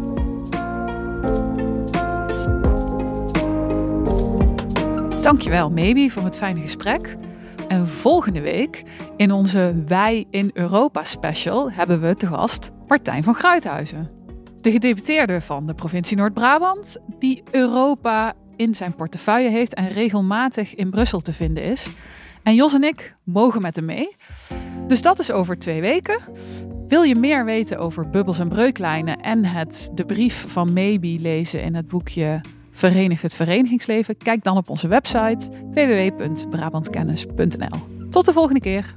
Dankjewel Maybe voor het fijne gesprek. En volgende week in onze Wij in Europa special hebben we te gast Martijn van Gruithuizen. De gedeputeerde van de provincie Noord-Brabant die Europa in zijn portefeuille heeft en regelmatig in Brussel te vinden is. En Jos en ik mogen met hem mee. Dus dat is over twee weken. Wil je meer weten over bubbels en breuklijnen en het de brief van Maybe lezen in het boekje Verenigt het Verenigingsleven? Kijk dan op onze website w w w punt brabantkennis punt n l. Tot de volgende keer.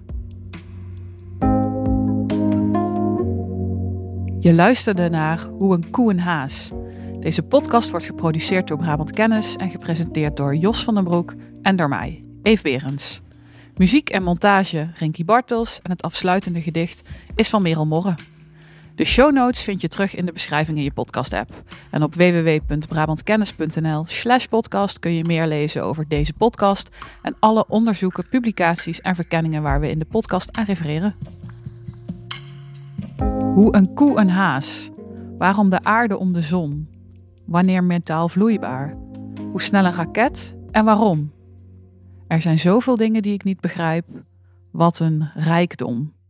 Je luisterde naar Hoe een koe een haas. Deze podcast wordt geproduceerd door Brabant Kennis en gepresenteerd door Jos van den Broek en door mij, Eve Berends. Muziek en montage Rinky Bartels en het afsluitende gedicht is van Merel Morre. De show notes vind je terug in de beschrijving in je podcast-app. En op w w w punt brabantkennis punt n l slash podcast kun je meer lezen over deze podcast en alle onderzoeken, publicaties en verkenningen waar we in de podcast aan refereren. Hoe een koe een haas. Waarom de aarde om de zon. Wanneer metaal vloeibaar. Hoe snel een raket en waarom. Er zijn zoveel dingen die ik niet begrijp. Wat een rijkdom.